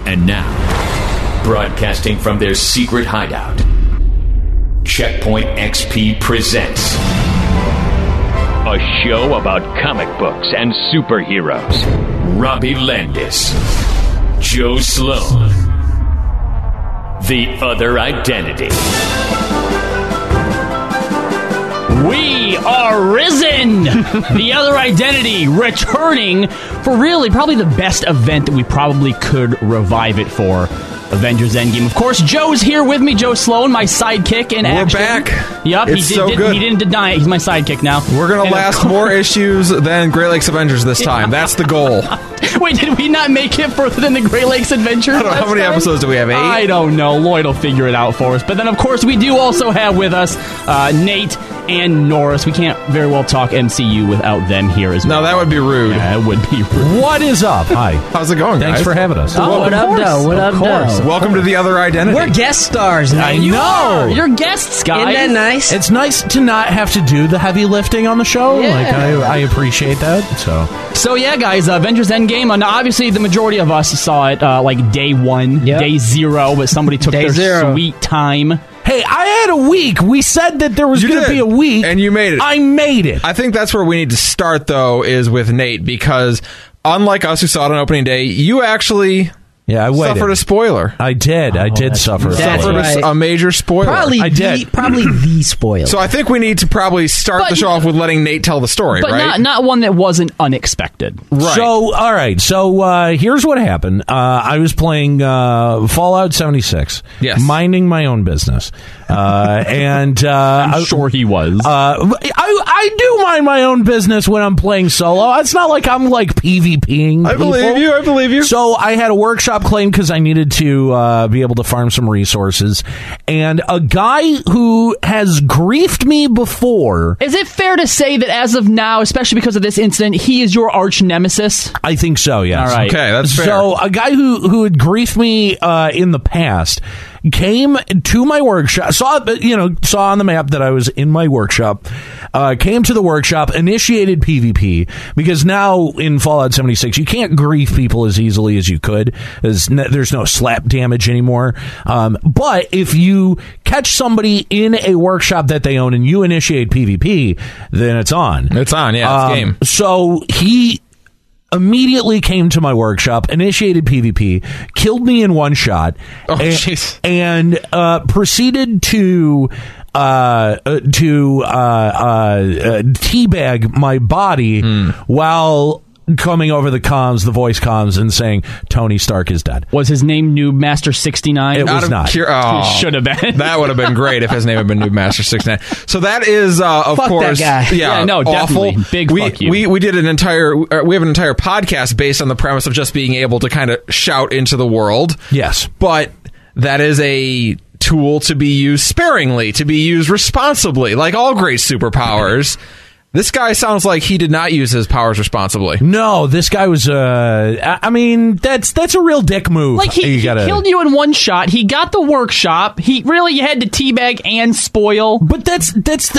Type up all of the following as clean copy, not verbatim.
And now, broadcasting from their secret hideout, Checkpoint XP presents a show about comic books and superheroes. Robbie Landis, Joe Sloan, The Other Identity. We are risen! The Other Identity returning for really probably the best event that we probably could revive it for. Avengers Endgame. Of course, Joe's here with me. Joe Sloan, my sidekick in action. We're back. Yep, it's so good. He didn't deny it. He's my sidekick now. We're going to last more issues than Great Lakes Avengers this time. That's the goal. Wait, did we not make it further than the Great Lakes Adventures? I don't know. How many episodes do we have? 8? I don't know. Lloyd will figure it out for us. But then, of course, we do also have with us Nate and Norris. We can't very well talk MCU without them here as well. No, that would be rude. Yeah, it would be rude. What is up? Hi. How's it going, Thanks guys? for having us. Oh, what up, though? What up, though? Welcome to The Other Identity. We're guest stars now. I know. You're guests, guys. Isn't that nice? It's nice to not have to do the heavy lifting on the show. Yeah. Like I appreciate that. So yeah, guys, Avengers Endgame. Now, obviously, the majority of us saw it like day 1, day 0, but somebody took Day their 0. sweet time. Hey, I had a week. We said that there was going to be a week. And you made it. I made it. I think that's where we need to start, though, is with Nate, because unlike us who saw it on opening day, you actually... Yeah, I waited. suffered a spoiler. I did. I did suffer. That's Suffered right. a major spoiler. Probably the spoiler. So I think we need to probably start the show off with letting Nate tell the story, But right? not one that wasn't unexpected. Right. So, all right. So, here's what happened. I was playing Fallout 76. Yes. Minding my own business. And I'm sure he was. I do mind my own business when I'm playing solo. It's not like I'm like PvPing. I believe you. I believe you. So I had a workshop claim because I needed to be able to farm some resources. And a guy who has griefed me before... Is it fair to say that as of now, especially because of this incident, he is your arch nemesis? I think so, yes. All right. Okay, that's fair. So a guy who had griefed me in the past came to my workshop, saw on the map that I was in my workshop, came to the workshop, initiated PvP, because now in Fallout 76 you can't grief people as easily as you could. There's no slap damage anymore. But if you catch somebody in a workshop that they own and you initiate PvP, then it's on. It's on, yeah, it's game. So he immediately came to my workshop, initiated PvP, killed me in one shot, and proceeded to teabag my body while coming over the voice comms, and saying Tony Stark is dead. Was his name Noob Master 69? It was not. It should have been. That would have been great if his name had been Noob Master 69. So that is, of Fuck course, that guy. Yeah, no, awful. definitely. Big fuck you. We did we have an entire podcast based on the premise of just being able to kind of shout into the world. Yes. But that is a tool to be used sparingly, to be used responsibly, like all great superpowers. This guy sounds like he did not use his powers responsibly. No, this guy was. I mean, that's a real dick move. Like he killed you in one shot. He got the workshop. He really had to teabag and spoil. But here's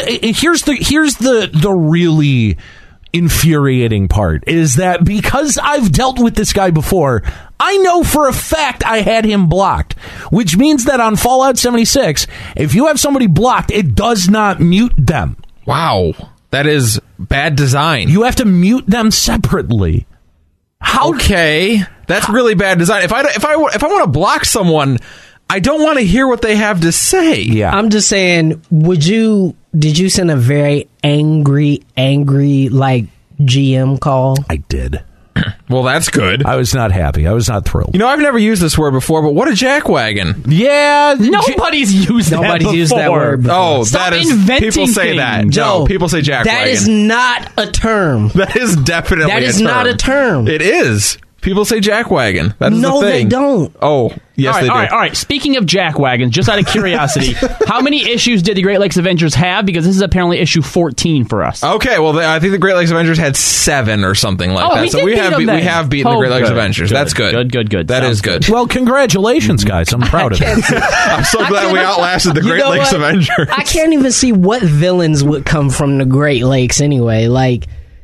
the really infuriating part is that because I've dealt with this guy before, I know for a fact I had him blocked, which means that on Fallout 76, if you have somebody blocked, it does not mute them. Wow. That is bad design. You have to mute them separately. Okay, that's really bad design. If I want to block someone, I don't want to hear what they have to say. Yeah, I'm just saying, did you send a very angry like GM call? I did. Well, that's good. I was not happy. I was not thrilled. You know, I've never used this word before, but what a jackwagon. Yeah, Nobody's used that word before. Oh, Stop that is inventing people say that. things. No, Joe, people say jackwagon. That is not a term. That is definitely That is a term. not a term. It is. People say jackwagon. That is No, the thing. they don't. Oh, yes, they do. All right. Speaking of jackwagons, just out of curiosity, how many issues did the Great Lakes Avengers have? Because this is apparently issue 14 for us. Okay, well, I think the Great Lakes Avengers had 7 or something like that. So we have beaten the Great Lakes Avengers. That's good. Good. That is good. Well, congratulations, guys. I'm proud of it. I'm so glad we outlasted the Great Lakes Avengers. I can't even see what villains would come from the Great Lakes anyway. Like,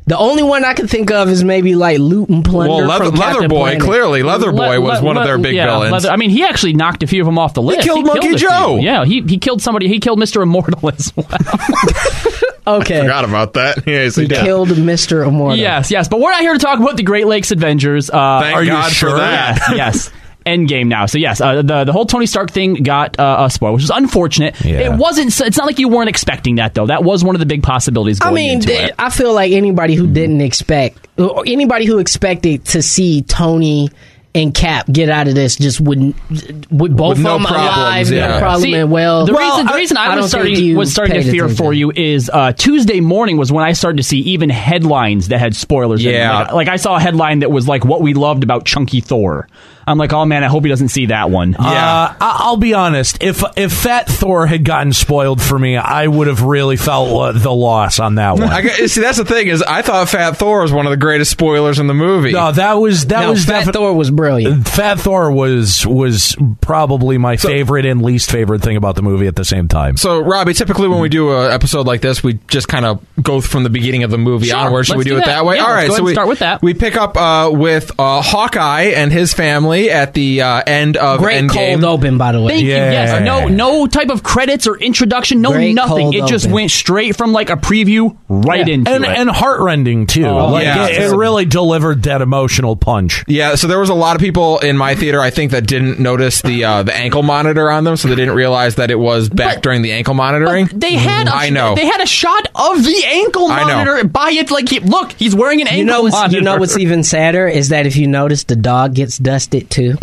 The only one I can think of is maybe like Loot and Plunder. Well, from Captain Leatherboy, Planet. clearly. Leatherboy was one of their big villains. I mean, he actually knocked a few of them off the list. He killed Monkey a few. Joe. Yeah, he killed somebody. He killed Mr. Immortal as well. Okay. Forgot about that. Yes, He killed Mr. Immortal. Yes. But we're not here to talk about the Great Lakes Avengers. Thank Are you God sure? for that. Yes. Endgame now. So yes, the whole Tony Stark thing got a spoil, which is unfortunate. Yeah. It wasn't. It's not like you weren't expecting that though. That was one of the big possibilities. Going into it. I feel like anybody who didn't expect, or anybody who expected to see Tony and Cap get out of this just with both of no them problems, alive, yeah. no problem. See, And the reason I don't was think you starting to paid fear for attention. you is Tuesday morning was when I started to see even headlines that had spoilers in them. Yeah. Like I saw a headline that was like what we loved about Chunky Thor. I'm like, oh man, I hope he doesn't see that one. I'll be honest. If Fat Thor had gotten spoiled for me, I would have really felt the loss on that one. See, that's the thing is, I thought Fat Thor was one of the greatest spoilers in the movie. No, that was Fat Thor was brilliant. Fat Thor was probably my favorite and least favorite thing about the movie at the same time. So, Robbie, typically when we do an episode like this, we just kind of go from the beginning of the movie Sure, onward. Should we let's do do it that. that way? Yeah, All let's right, go ahead so and we start with that. We pick up with Hawkeye and his family at the end of Great Endgame. cold open, by the way. Thank you. Yeah. Yes. No type of credits or introduction. No Great nothing. cold It just open. went straight from like a preview right into it. And heartrending too. yeah. It really delivered that emotional punch. Yeah, so there was a lot of people in my theater, I think, that didn't notice the ankle monitor on them, so they didn't realize that it was back during the ankle monitoring. They had I know. They had a shot of the ankle I know. monitor by it. Like, look, he's wearing an ankle monitor. You know what's even sadder is that if you notice, the dog gets dusted too.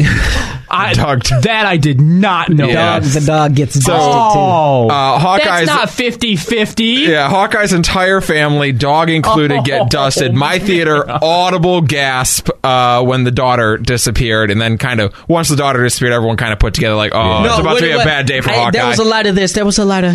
That I did not know. Yeah. The dog gets dusted Oh, Hawkeye's that's not 50-50. Yeah, Hawkeye's entire family, dog included, get dusted. My theater, audible gasp when the daughter disappeared, and then kind of once the daughter disappeared, everyone kind of put together like, oh, it's about to be a bad day for Hawkeye. There was a lot of this. There was a lot of.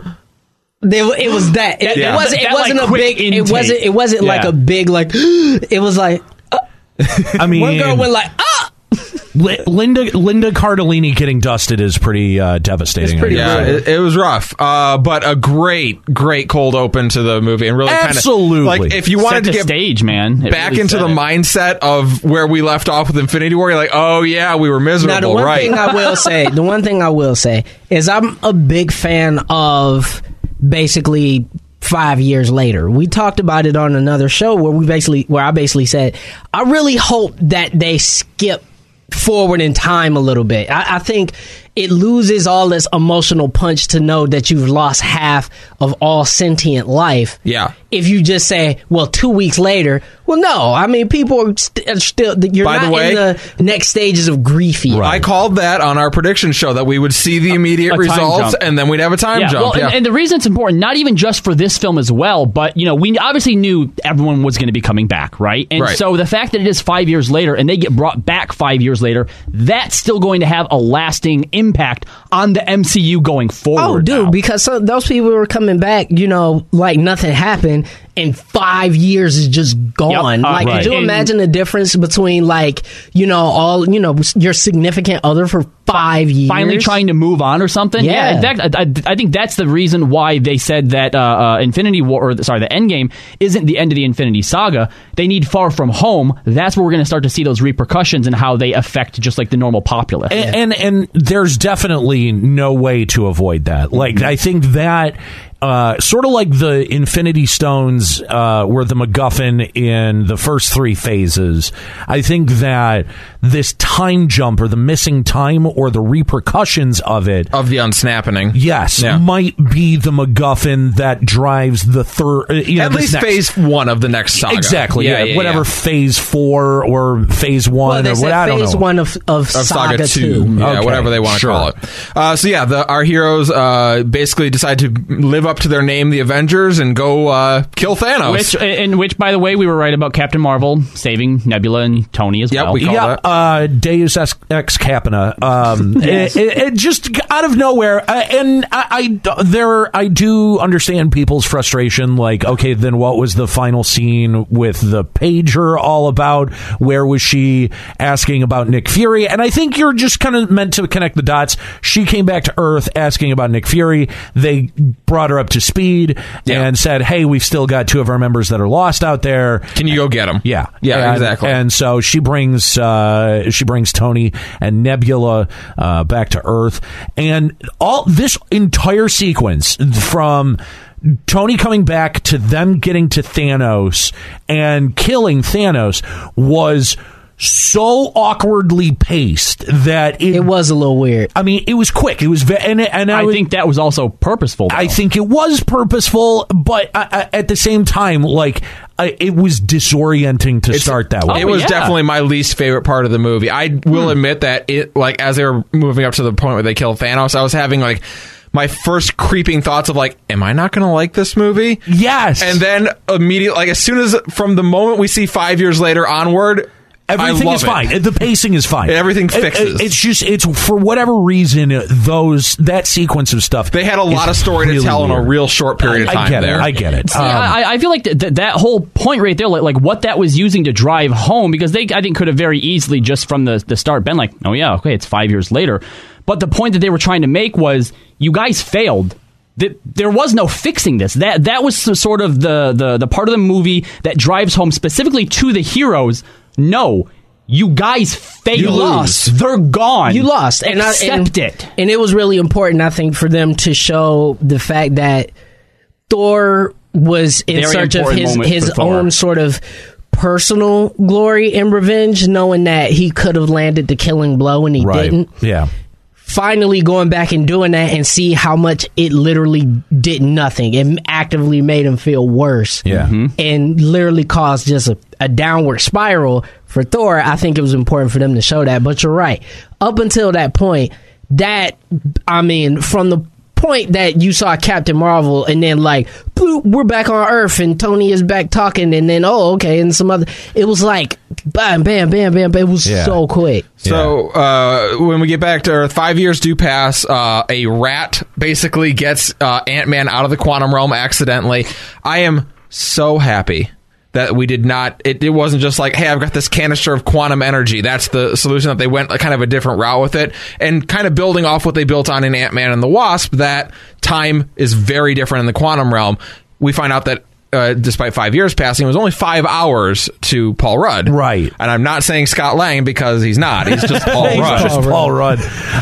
It was that. It wasn't like, a quick big. intake. It wasn't like Yeah. a big like. It was like I mean, one girl went like Linda Cardellini getting dusted is pretty devastating. It's pretty Yeah, it was rough, but a great cold open to the movie, and really Absolutely. kind of like if you wanted Set to the get stage, man. It back really into set the it. mindset of where we left off with Infinity War, you're like, oh yeah, we were miserable, Now, the one right? thing I will say is I'm a big fan of basically 5 years later. We talked about it on another show where I basically said I really hope that they skip forward in time a little bit. I think it loses all this emotional punch to know that you've lost half of all sentient life. Yeah. If you just say, well, 2 weeks later, well, no. I mean, people are still, you're By the not way, in the next stages of grief yet. I called that on our prediction show that we would see the immediate a time results jump. and then we'd have a time jump. Well, and the reason it's important, not even just for this film as well, but we obviously knew everyone was going to be coming back, right? And Right. so the fact that it is 5 years later and they get brought back 5 years later, that's still going to have a lasting impact on the MCU going forward. Oh, dude, now. because those people were coming back, like nothing happened, and 5 years is just gone. Yep, Like, right. could you And- imagine the difference between, like, your significant other for 5 years? Finally trying to move on or something. Yeah. In fact, I think that's the reason why they said that Infinity War, the Endgame, isn't the end of the Infinity Saga. They need Far From Home. That's where we're going to start to see those repercussions and how they affect just like the normal populace. And there's definitely no way to avoid that. Like, I think that sort of like the Infinity Stones were the MacGuffin in the first three phases, I think that this time jump or the missing time or the repercussions of it, of the unsnapping. yes, Yeah. might be the MacGuffin that drives the third. At least phase one of the next saga. Exactly. Yeah. Whatever yeah. phase 4 or phase 1 Well, they or said what, I don't phase know. 1 of Saga 2. Yeah, Okay, whatever they want to sure. call it. So yeah, our heroes basically decide to live up to their name, the Avengers, and go kill Thanos. Which, by the way, we were right about Captain Marvel saving Nebula and Tony as Yep, well. we call that. Deus Ex Capina. It just out of nowhere, and I do understand people's frustration. Like, okay, then what was the final scene with the pager all about? Where was she asking about Nick Fury? And I think you're just kind of meant to connect the dots. She came back to Earth asking about Nick Fury. They brought her up to speed and said, hey, we've still got 2 of our members that are lost out there. Can you go get them? Yeah, exactly. And so she brings Tony and Nebula back to Earth, and all this entire sequence from Tony coming back to them getting to Thanos and killing Thanos was so awkwardly paced that it was a little weird. I mean, it was quick. It was, and I think that was also purposeful, though. I think it was purposeful, but at the same time, like, it was disorienting to start that way. It was definitely my least favorite part of the movie. I will admit that it, like, as they were moving up to the point where they killed Thanos, I was having like my first creeping thoughts of like, am I not going to like this movie? Yes. And then immediately, like, as soon as from the moment we see 5 years later onward, everything is fine. The pacing is fine. Everything fixes. It's for whatever reason, that sequence of stuff. They had a lot of story to tell in a real short period of time. I get it. I feel like that whole point right there, like what that was using to drive home, because they, I think, could have very easily just from the start been like, oh yeah, okay, it's 5 years later. But the point that they were trying to make was, you guys failed. There was no fixing this. That was sort of the part of the movie that drives home specifically to the heroes. No, you guys failed. You lost. They're gone. You lost. Accept it. And it was really important, I think, for them to show the fact that Thor was in search of his own sort of personal glory and revenge, knowing that he could have landed the killing blow and he didn't. Yeah. Finally going back and doing that and see how much it literally did nothing. It actively made him feel worse. Yeah. Mm-hmm. And literally caused just a downward spiral for Thor. I think it was important for them to show that. But you're right. Up until that point, from the point that you saw Captain Marvel and then like, bloop, we're back on Earth and Tony is back talking and then, and some other, it was like, bam, bam, bam, bam, it was so quick. So when we get back to Earth, 5 years do pass. A rat basically gets Ant-Man out of the quantum realm accidentally. I am so happy that we did not, it wasn't just like, hey, I've got this canister of quantum energy. That's the solution, that they went kind of a different route with it. And kind of building off what they built on in Ant-Man and the Wasp, that time is very different in the quantum realm. We find out that despite 5 years passing, it was only 5 hours to Paul Rudd. Right. And I'm not saying Scott Lang because he's not. He's just Paul Rudd. Just Paul Rudd.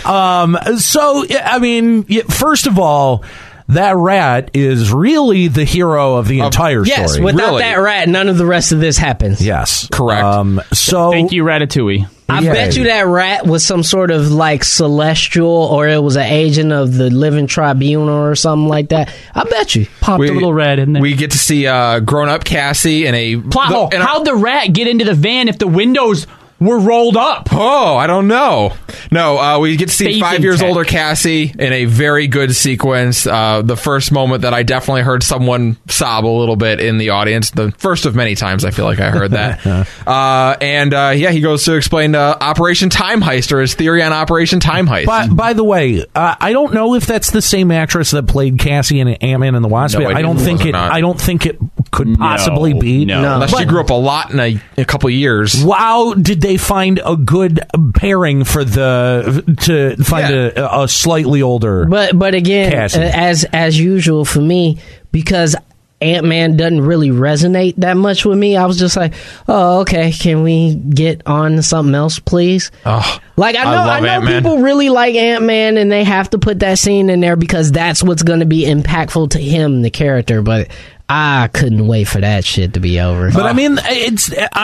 So, I mean, first of all, that rat is really the hero of the entire story. Yes, without that rat, none of the rest of this happens. Yes. Correct. So thank you, Ratatouille. I bet you that rat was some sort of like celestial, or it was an agent of the Living Tribunal or something like that. I bet you. Popped a little rat in there. We get to see grown-up Cassie in a... Plot hole. How'd the rat get into the van if the windows were rolled up? Oh, I don't know. No, we get to see 5 years older Cassie in a very good sequence. The first moment that I definitely heard someone sob a little bit in the audience. The first of many times I feel like I heard that. He goes to explain Operation Time Heist, or his theory on Operation Time Heist. By the way, I don't know if that's the same actress that played Cassie in Ant-Man and the Wasp. No, I don't think it could possibly be. No. Unless she grew up a lot in a couple years. Wow, did they find a good pairing for to find a slightly older but again, Cassie. as usual for me, because Ant-Man doesn't really resonate that much with me, I was just like, oh, okay, can we get on to something else, please? Oh, like I know people really like Ant-Man and they have to put that scene in there because that's what's going to be impactful to him, the character, but I couldn't wait for that shit to be over. But I mean, it's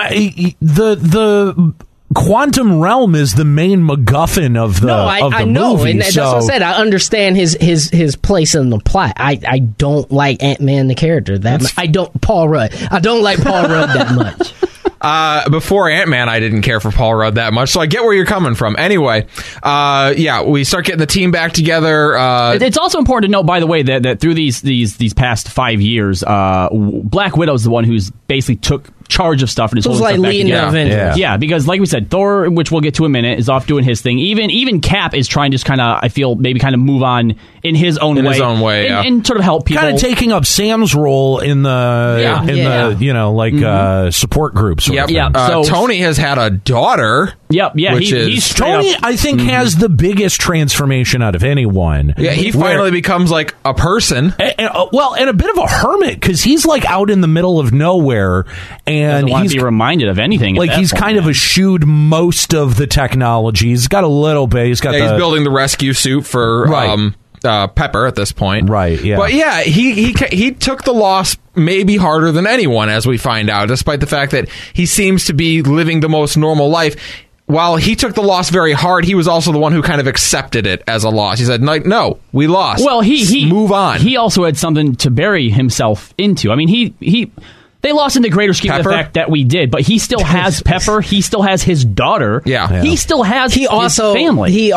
the quantum realm is the main MacGuffin of the I know, movie. And that's what I said. I understand his place in the plot. I don't like Ant-Man the character. Paul Rudd. I don't like Paul Rudd that much. Before Ant-Man, I didn't care for Paul Rudd that much, so I get where you're coming from. Anyway, we start getting the team back together. It's also important to note, by the way, that through these past 5 years, Black Widow's the one who's basically took charge of stuff and is holding stuff back leading together. Avengers. Yeah, because like we said, Thor, which we'll get to in a minute, is off doing his thing. Even Cap is trying to just kind of, I feel, maybe kind of move on in his own way. And sort of help people. Kind of taking up Sam's role in the support groups. Yep. So Tony has had a daughter. Yep, yeah, he's Tony, I think, has the biggest transformation out of anyone. Yeah, he finally becomes like a person. And a bit of a hermit, because he's like out in the middle of nowhere, and doesn't want to be reminded of anything. Like he's kind of eschewed most of the technology. He's got a little bit. He's building the rescue suit for Pepper at this point. Right. Yeah. But yeah, he took the loss maybe harder than anyone, as we find out, despite the fact that he seems to be living the most normal life. While he took the loss very hard, he was also the one who kind of accepted it as a loss. He said, no, we lost. Well, he move on. He also had something to bury himself into. I mean, they lost in the greater scheme of the fact that we did, but he still has Pepper. He still has his daughter. Yeah. He still has his family. He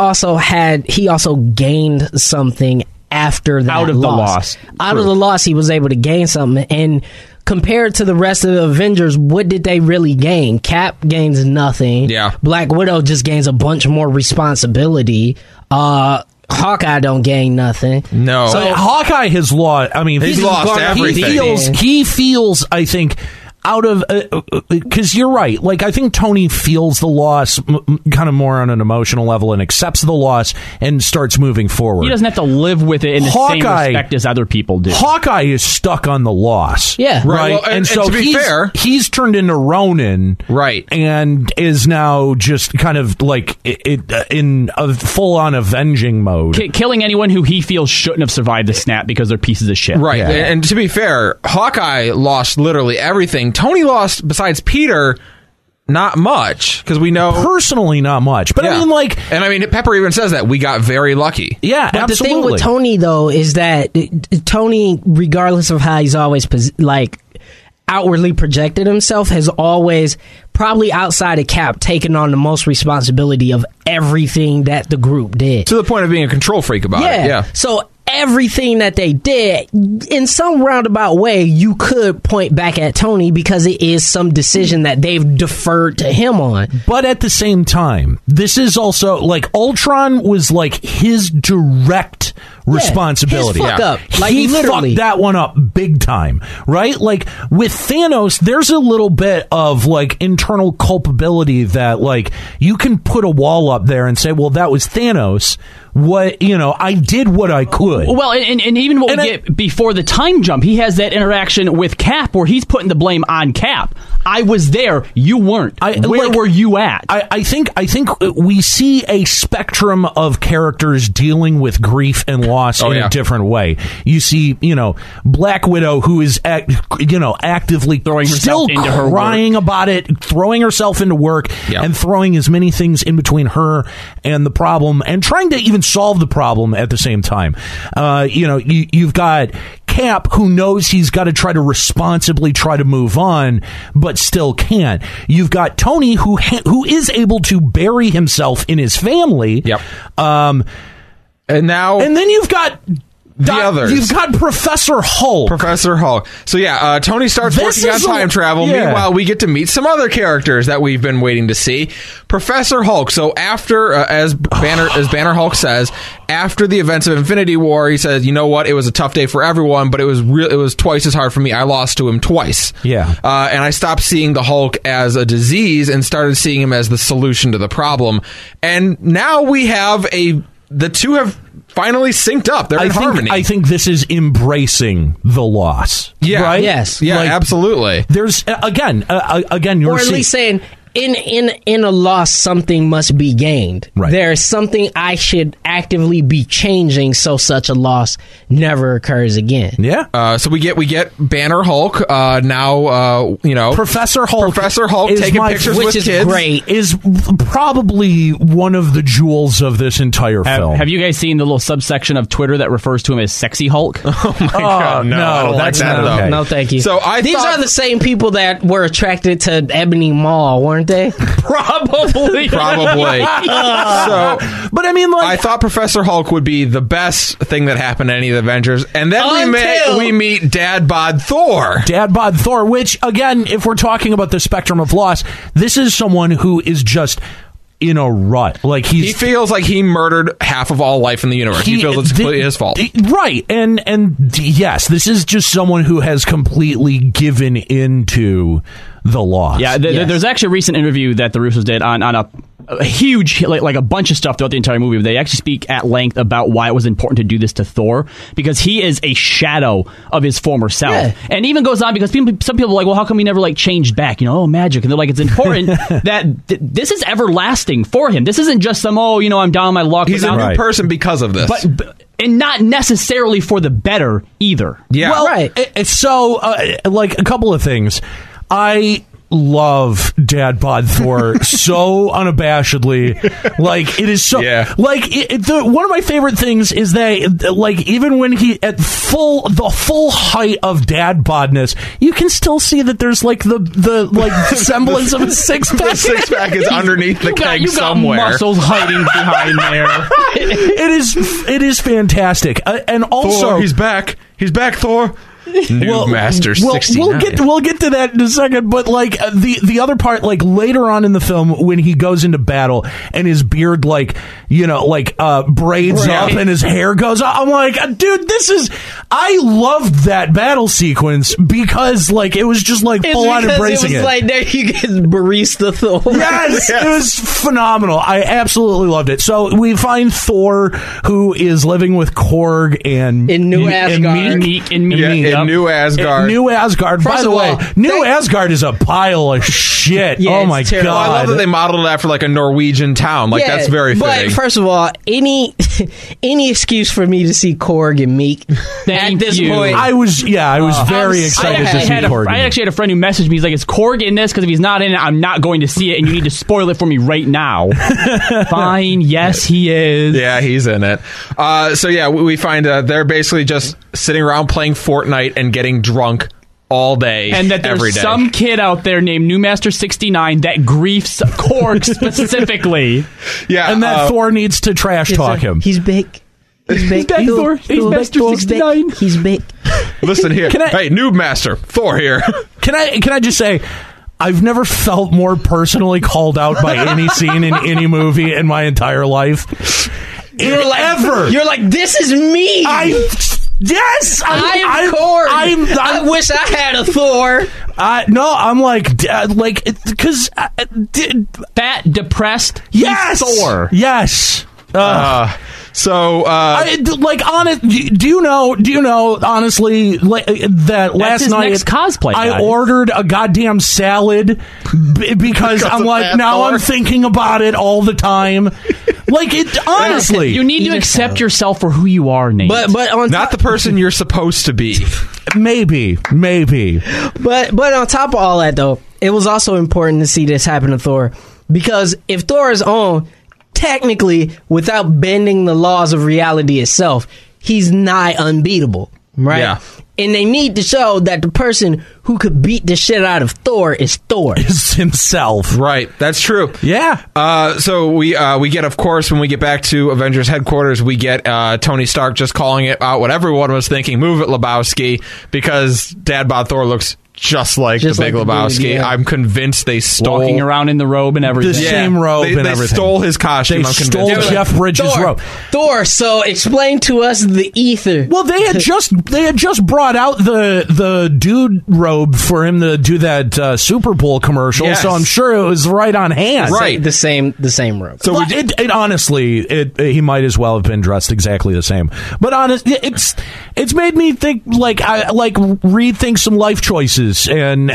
also gained something after that out of loss. The loss. Out of the loss, he was able to gain something. And compared to the rest of the Avengers, what did they really gain? Cap gains nothing. Yeah. Black Widow just gains a bunch more responsibility. Hawkeye don't gain nothing. No. So Hawkeye has lost. I mean, he's lost everything. He feels, I think, out of, because you're right. Like, I think Tony feels the loss kind of more on an emotional level and accepts the loss and starts moving forward. He doesn't have to live with it in the same respect as other people do. Hawkeye is stuck on the loss. Yeah. Right. Well, and so to be fair, he's turned into Ronin. Right. And is now just kind of like in a full-on avenging mode. Killing anyone who he feels shouldn't have survived the snap because they're pieces of shit. Right. Yeah. And to be fair, Hawkeye lost literally everything. Tony lost, besides Peter, not much, because we know personally not much, but I mean, Pepper even says that we got very lucky. Yeah, but absolutely. The thing with Tony though is that Tony, regardless of how he's always outwardly projected himself, has always, probably outside of Cap, taken on the most responsibility of everything that the group did, to the point of being a control freak about it. Yeah. So everything that they did, in some roundabout way, you could point back at Tony because it is some decision that they've deferred to him on. But at the same time, this is also, like, Ultron was, like, his direct responsibility. His fuck up. Like, he literally. fucked that one up big time, right? Like, with Thanos, there's a little bit of, like, internal culpability that, like, you can put a wall up there and say, well, that was Thanos. I did what I could. Well, and even what we get before the time jump, he has that interaction with Cap where he's putting the blame on Cap. I was there, you weren't. Where were you at? I think we see a spectrum of characters dealing with grief and loss in a different way. You see, Black Widow, who is actively throwing herself into her crying about it, throwing herself into work, and throwing as many things in between her and the problem, and trying to even solve the problem at the same time. You've got Cap, who knows he's got to try to responsibly try to move on, but still can't. You've got Tony, who is able to bury himself in his family. Yep. And then you've got the others. You've got Professor Hulk. So Tony starts working on time travel. Meanwhile, we get to meet some other characters that we've been waiting to see. Professor Hulk. So after, as Banner Hulk says, after the events of Infinity War, he says, "You know what? It was a tough day for everyone, but it was twice as hard for me. I lost to him twice." Yeah. And I stopped seeing the Hulk as a disease and started seeing him as the solution to the problem. And now we have the two have finally synced up. They're in harmony. I think this is embracing the loss. Yeah. Right? Yes. Yeah, absolutely. There's again, you're or at least saying in a loss, something must be gained. Right. There's something I should actively be changing so such a loss never occurs again. Yeah. So we get Banner Hulk now. Professor Hulk taking pictures with kids, which is great. Is probably one of the jewels of this entire film. Have you guys seen the little subsection of Twitter that refers to him as Sexy Hulk? Oh my God! No, that's not not okay. No, thank you. So these are the same people that were attracted to Ebony Maw, weren't they? Probably. So, but I mean, I thought Professor Hulk would be the best thing that happened to any of the Avengers, and then we meet Dad Bod Thor. Which, again, if we're talking about the spectrum of loss, this is someone who is just in a rut. Like he feels like he murdered half of all life in the universe. He feels it's completely his fault. Right. And yes, this is just someone who has completely given into the loss. Yeah, there's actually a recent interview that the Russos did on a a huge, like a bunch of stuff throughout the entire movie. They actually speak at length about why it was important to do this to Thor, because he is a shadow of his former self. Yeah. And even goes on because some people are like, well, how come he never like changed back? Magic. And they're like, it's important that this is everlasting for him. This isn't just some, I'm down on my luck. He's a new person because of this. But and not necessarily for the better either. Yeah. Well, right. So, like, a couple of things. I love Dad Bod Thor so unabashedly. Like, it is so... Yeah. Like, one of my favorite things is that, like, even when he... At the full height of Dad Bodness, you can still see that there's, like, the semblance of a six-pack. The six-pack is underneath the keg somewhere. You got muscles hiding behind there. It is fantastic. And also... Thor, he's back. He's back, Thor. Master 69. We'll get to that in a second, but like the other part, like later on in the film when he goes into battle and his beard braids up and his hair goes up, I'm like, dude, I loved that battle sequence because like it was just like full on embracing it. Like there you get barista Thor. Yes, it was phenomenal. I absolutely loved it. So we find Thor, who is living with Korg and in New Asgard. In New Asgard. New Asgard. By the way, New Asgard is a pile of shit. Yeah, oh my god! Well, I love that they modeled it after like a Norwegian town. Like that's very fitting. But first of all, any excuse for me to see Korg and Meek at this point. I was very excited to see Korg. I actually had a friend who messaged me. He's like, "Is Korg in this? Because if he's not in it, I'm not going to see it, and you need to spoil it for me right now." Fine. Yes, he is. Yeah, he's in it. We find they're basically just sitting around playing Fortnite and getting drunk all day, and that there's some kid out there named Newmaster 69 that griefs Korg specifically. Yeah, and that Thor needs to trash talk him. He's big. He's big. Thor. He's Master 69. He's big. Listen here. Hey, Noob Master Thor here. Can I just say, I've never felt more personally called out by any scene in any movie in my entire life. You're like, this is me. Yes, I'm Korg. I wish I had a Thor. No, I'm like because fat, depressed. Yes, Thor. Yes. Honest. Do you know? Honestly, that last night next cosplay, I ordered a goddamn salad because I'm like, now I'm thinking about it all the time. Like it, honestly, you need to accept yourself for who you are, Nate. But not the person you're supposed to be. Maybe. But on top of all that, though, it was also important to see this happen to Thor, because if Thor is on, technically, without bending the laws of reality itself, he's nigh unbeatable, right? Yeah. And they need to show that the person who could beat the shit out of Thor is Thor. Is himself. Right. That's true. Yeah. So we get, of course, when we get back to Avengers headquarters, we get Tony Stark just calling it out what everyone was thinking. Move it, Lebowski, because Dad Bod Thor looks just like the Big Lebowski. Dude, yeah. I'm convinced they stole... Walking around in the robe and everything. The same robe and everything. They stole his costume. They stole Jeff Bridges' robe. Thor, so explain to us the ether. Well, they had just brought out the dude robe for him to do that Super Bowl commercial, so I'm sure it was right on hand. Right. The same robe. So honestly, he might as well have been dressed exactly the same. But honestly, it's made me think, rethink some life choices. And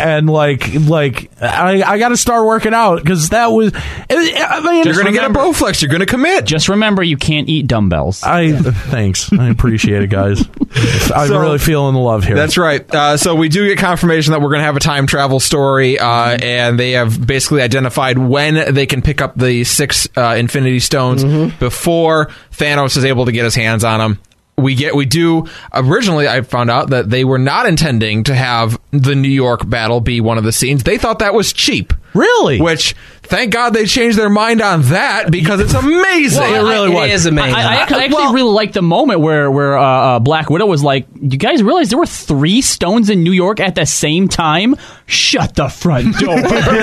I got to start working out because that was. You're going to get a Bowflex. You're going to commit. Just remember, you can't eat dumbbells. Thanks. I appreciate it, guys. I'm really feeling the love here. That's right. So we do get confirmation that we're going to have a time travel story, and they have basically identified when they can pick up the 6 Infinity Stones before Thanos is able to get his hands on them. Originally I found out that they were not intending to have the New York battle be one of the scenes. They thought that was cheap. Really? Which, thank God they changed their mind on that, because it's amazing. Well, it really was. It is amazing. I actually really liked the moment where Black Widow was like, you guys realize there were 3 stones in New York at the same time? Shut the front door.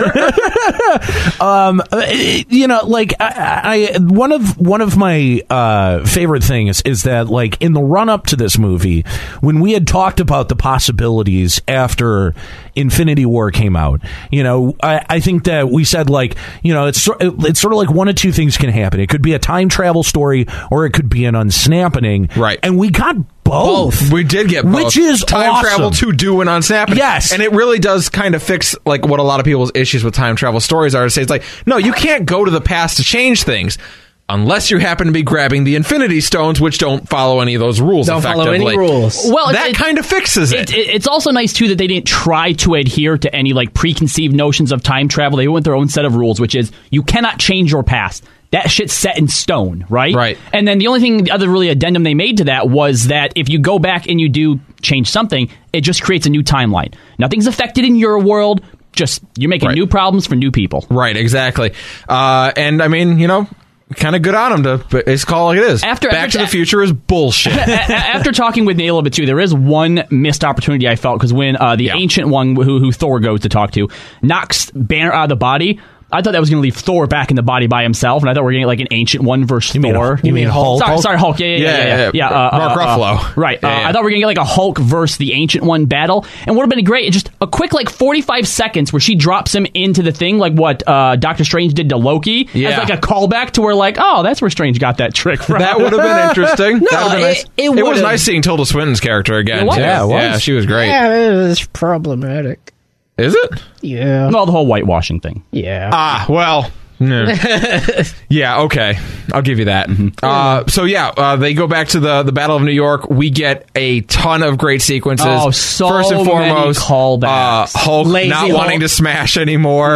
One of my favorite things is that, like, in the run-up to this movie, when we had talked about the possibilities after Infinity War came out, I I think that we said, like, you know, it's sort of like one of two things can happen. It could be a time travel story, or it could be an unsnapping. Right. And we got both. We did get both. Which is time awesome. travel to do an unsnapping. Yes. And it really does kind of fix like what a lot of people's issues with time travel stories are. To say it's like, no, you can't go to the past to change things. Unless you happen to be grabbing the Infinity Stones, which don't follow any of those rules effectively. Follow any rules. Well, that kind of fixes it. It's also nice, too, that they didn't try to adhere to any like preconceived notions of time travel. They went their own set of rules, which is you cannot change your past. That shit's set in stone, right? Right. And then the other really addendum they made to that was that if you go back and you do change something, it just creates a new timeline. Nothing's affected in your world. Just you're making new problems for new people. Right, exactly. And I mean, you know, kind of good on him but it's called like it is. Back to the Future is bullshit. After talking with Neil a bit too, there is one missed opportunity I felt, because when the Ancient One, who Thor goes to talk to, knocks Banner out of the body, I thought that was going to leave Thor back in the body by himself, and I thought we were getting like an Ancient One versus Thor. You mean Hulk? Sorry, Hulk. Yeah. Mark Ruffalo. Right. I thought we were going to get like a Hulk versus the Ancient One battle, and would have been great. Just a quick like 45 seconds where she drops him into the thing, like what Doctor Strange did to Loki, as like a callback to where like, oh, that's where Strange got that trick from. That would have been interesting. No, nice. It was nice seeing Tilda Swinton's character again. It was. Too. Yeah, it was. Yeah, she was great. Yeah, it was problematic. Is it? Yeah. Well, the whole whitewashing thing. Yeah. Well. Yeah, okay. I'll give you that. They go back to the Battle of New York. We get a ton of great sequences. Oh, so First and foremost, many callbacks. Hulk not wanting to smash anymore.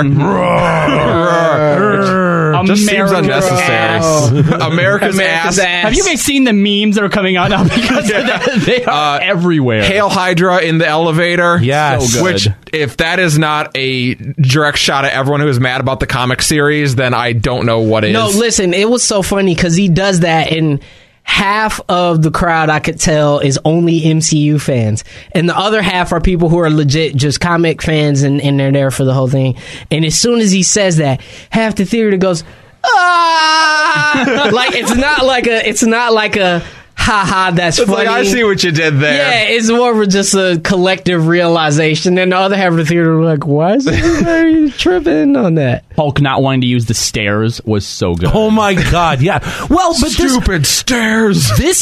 Just seems unnecessary. America's ass. Have you guys seen the memes that are coming out now? Because of that? They are everywhere. Hail Hydra in the elevator. Yes. So good. Which, if that is not a direct shot at everyone who is mad about the comic series, then I don't know what is. No, listen, it was so funny because he does that, and half of the crowd, I could tell, is only MCU fans, and the other half are people who are legit just comic fans, and they're there for the whole thing. And as soon as he says that, half the theater goes, ah! Like it's not like a haha, that's it's funny. Like, I see what you did there. Yeah, it's more of just a collective realization. And the other half of the theater were like, why is everybody tripping on that? Hulk not wanting to use the stairs was so good. Oh my God, yeah. Well, but Stupid stairs. This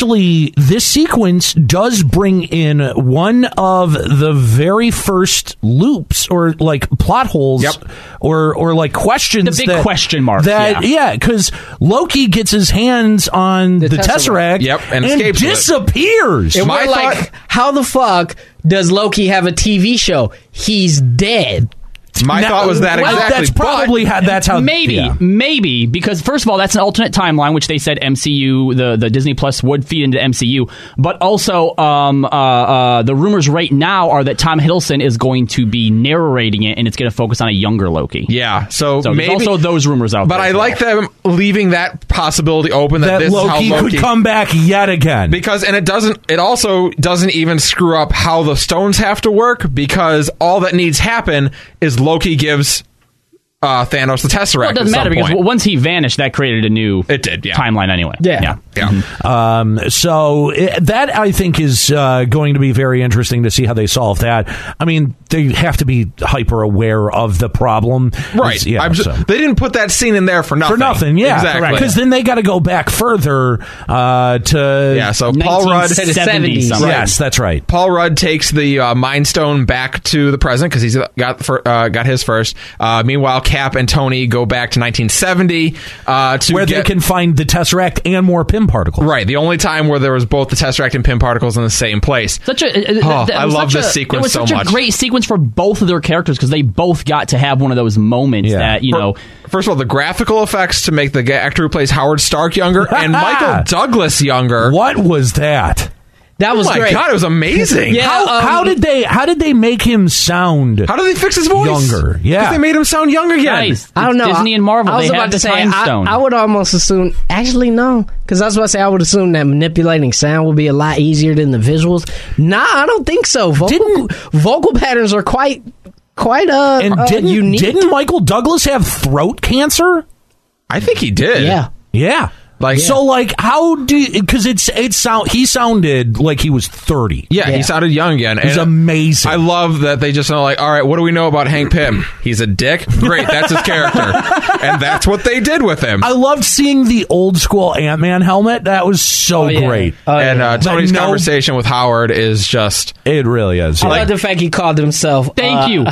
sequence does bring in one of the very first loops or like plot holes or like questions. The big question mark. Because Loki gets his hands on the Tesseract. Yep, and escapes disappears. And we're like, how the fuck does Loki have a TV show? He's dead. My thought was that exactly. That's probably that's how. Maybe because first of all, that's an alternate timeline, which they said MCU, the Disney Plus would feed into MCU. But also, the rumors right now are that Tom Hiddleston is going to be narrating it, and it's going to focus on a younger Loki. Yeah, so maybe there's also those rumors out. But there I like them leaving that possibility open that this Loki is how Loki could come back yet again. Because it also doesn't even screw up how the stones have to work, because all that needs happen is Loki gives Thanos the Tesseract. Well, it doesn't matter because once he vanished, that created a new timeline anyway. Yeah. So that I think is going to be very interesting to see how they solve that. I mean, they have to be hyper aware of the problem, right? They didn't put that scene in there for nothing. Yeah, exactly. Because then they got to go back further to So Paul Rudd, 70s. Right. Yes, that's right. Paul Rudd takes the Mind Stone back to the present because he's got his first. Meanwhile, Cap and Tony go back to 1970 where they can find the Tesseract and more Pym particles. Right, the only time where there was both the Tesseract and Pym particles in the same place. I love this sequence so much. It was such a great sequence for both of their characters because they both got to have one of those moments that First of all, the graphical effects to make the actor who plays Howard Stark younger and Michael Douglas younger. What was that? That was great. Oh my God, it was amazing. Yeah, how did they make him sound? How did they fix his voice? Younger. Yeah, because they made him sound younger again. Nice. I don't know. Disney and Marvel. I was about to say. I would almost assume. Actually, no, because I was about to say I would assume that manipulating sound would be a lot easier than the visuals. Nah, I don't think so. Vocal patterns are quite unique. Didn't Michael Douglas have throat cancer? I think he did. Yeah. Like, So, like, how do you... Because he sounded like he was 30. yeah, he sounded young again. It was amazing. I love that they just know, like, all right, what do we know about Hank Pym? He's a dick? Great, that's his character. And that's what they did with him. I loved seeing the old school Ant-Man helmet. That was so great. And Tony's conversation with Howard is just... It really is. I love the fact he called himself... Thank you.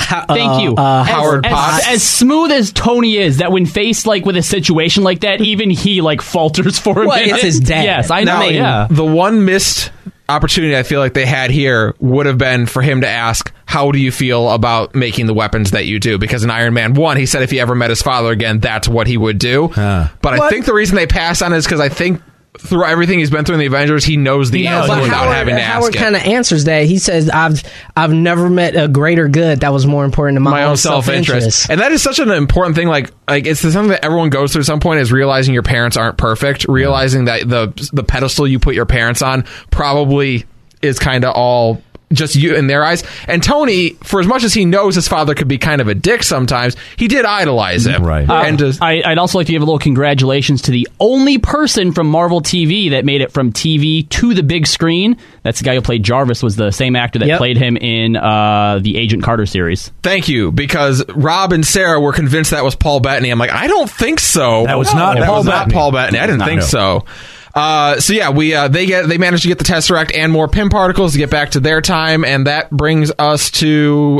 Howard Potts. As smooth as Tony is, that when faced like with a situation like that, even he like falters for a Well, minute. it's his dad. Yes, I know. Now, Yeah. the one missed opportunity I feel like they had here would have been for him to ask, how do you feel about making the weapons that you do? Because in Iron Man 1, he said if he ever met his father again, that's what he would do. But I think the reson they passed on is because I think through everything he's been through in the Avengers, he knows the answer without having to ask Howard it. kind of answers that. He says, I've never met a greater good that was more important than my own self-interest. And that is such an important thing. Like it's something that everyone goes through at some point, is realizing your parents aren't perfect, realizing that the pedestal you put your parents on probably is kind of all just you in their eyes. And Tony, for as much as he knows his father could be kind of a dick sometimes, he did idolize him. Right. I'd also like to give a little congratulations to the only person from Marvel TV that made it from TV to the big screen. That's the guy who played Jarvis, was the same actor that played him in the Agent Carter series. Thank you, because Rob and Sarah were convinced that was Paul Bettany. I'm like, I don't think so. That was not Paul Bettany. I didn't think so. So yeah, they managed to get the Tesseract and more Pym particles to get back to their time, and that brings us to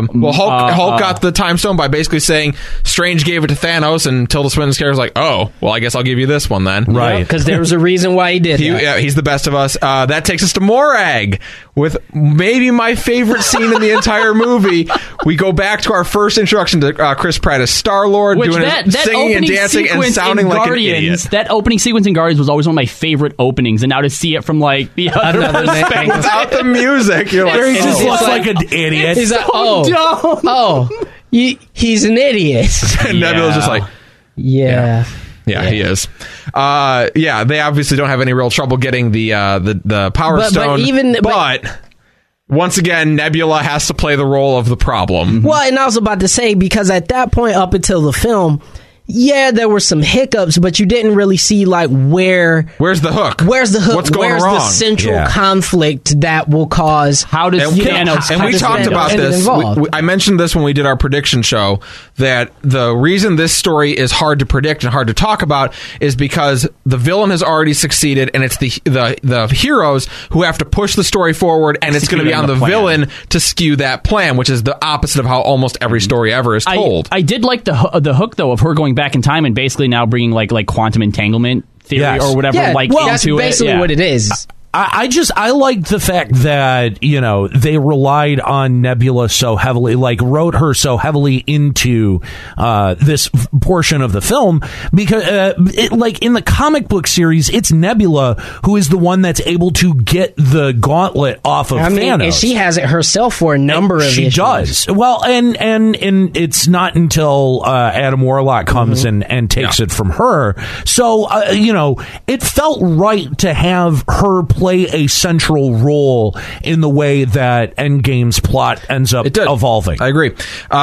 Hulk got the Time Stone by basically saying Strange gave it to Thanos, and Tilda Swinton's character's like, oh, well, I guess I'll give you this one then. Right. Because there was a reason why he did that. Yeah, he's the best of us. That takes us to Morag with maybe my favorite scene in the entire movie. We go back to our first introduction to Chris Pratt as Star-Lord, doing his singing and dancing and sounding like an idiot. That opening sequence in Guardians was always one of my favorite openings, and now to see it from like the other perspective without the music, you're like, he just looks like an idiot. He's like, he's an idiot. And Nebula's just like, Yeah, he is. They obviously don't have any real trouble getting the Power Stone. But once again, Nebula has to play the role of the problem. Well, and I was about to say, because at that point, up until the film, there were some hiccups, but you didn't really see like where's the hook? Where's the hook? What's going where's wrong? The central conflict that will cause? How does Thanos? And we talked about this. I mentioned this when we did our prediction show, that the reason this story is hard to predict and hard to talk about is because the villain has already succeeded, and it's the heroes who have to push the story forward, and it's going to be on the villain to skew that plan, which is the opposite of how almost every story ever is told. I did like the hook though of her going back in time and basically now bringing like quantum entanglement theory or whatever that's basically what it is. I liked the fact that, they relied on Nebula so heavily, like wrote her so heavily into this portion of the film, because like in the comic book series, it's Nebula who is the one that's able to get the gauntlet off of Thanos. And she has it herself for a number of issues. She does. Well, and it's not until Adam Warlock comes and takes it from her. So, it felt right to have her play a central role in the way that Endgame's plot ends up evolving. I agree.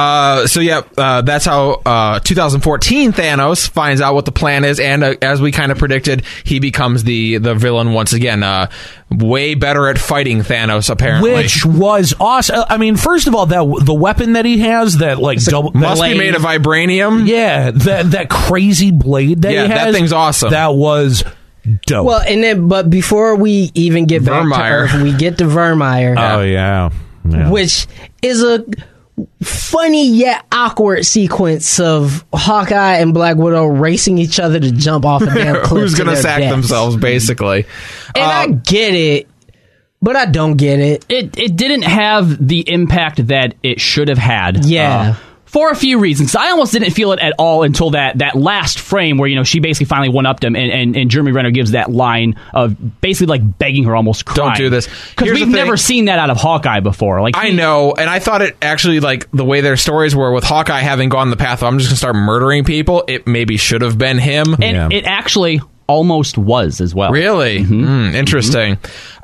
That's how 2014 Thanos finds out what the plan is, and as we kind of predicted, he becomes the villain once again. Way better at fighting Thanos, apparently. Which was awesome. I mean, first of all, the weapon that he has, that like must be made of vibranium. Yeah, that crazy blade that he has. That thing's awesome. That was dope. Well, but before we even get back to Earth, we get to Vermeer. Oh yeah. Which is a funny yet awkward sequence of Hawkeye and Black Widow racing each other to jump off a damn cliff. Who's going to sack themselves, basically? And I get it, but I don't get it. It didn't have the impact that it should have had. Yeah. For a few reasons. I almost didn't feel it at all until that last frame where, she basically finally one-upped him, and Jeremy Renner gives that line of basically like begging her, almost crying. Don't do this. Because we've never seen that out of Hawkeye before. I know, and I thought it actually, like, the way their stories were with Hawkeye having gone the path of I'm just going to start murdering people, it maybe should have been him. And it actually almost was as well. Really? Interesting.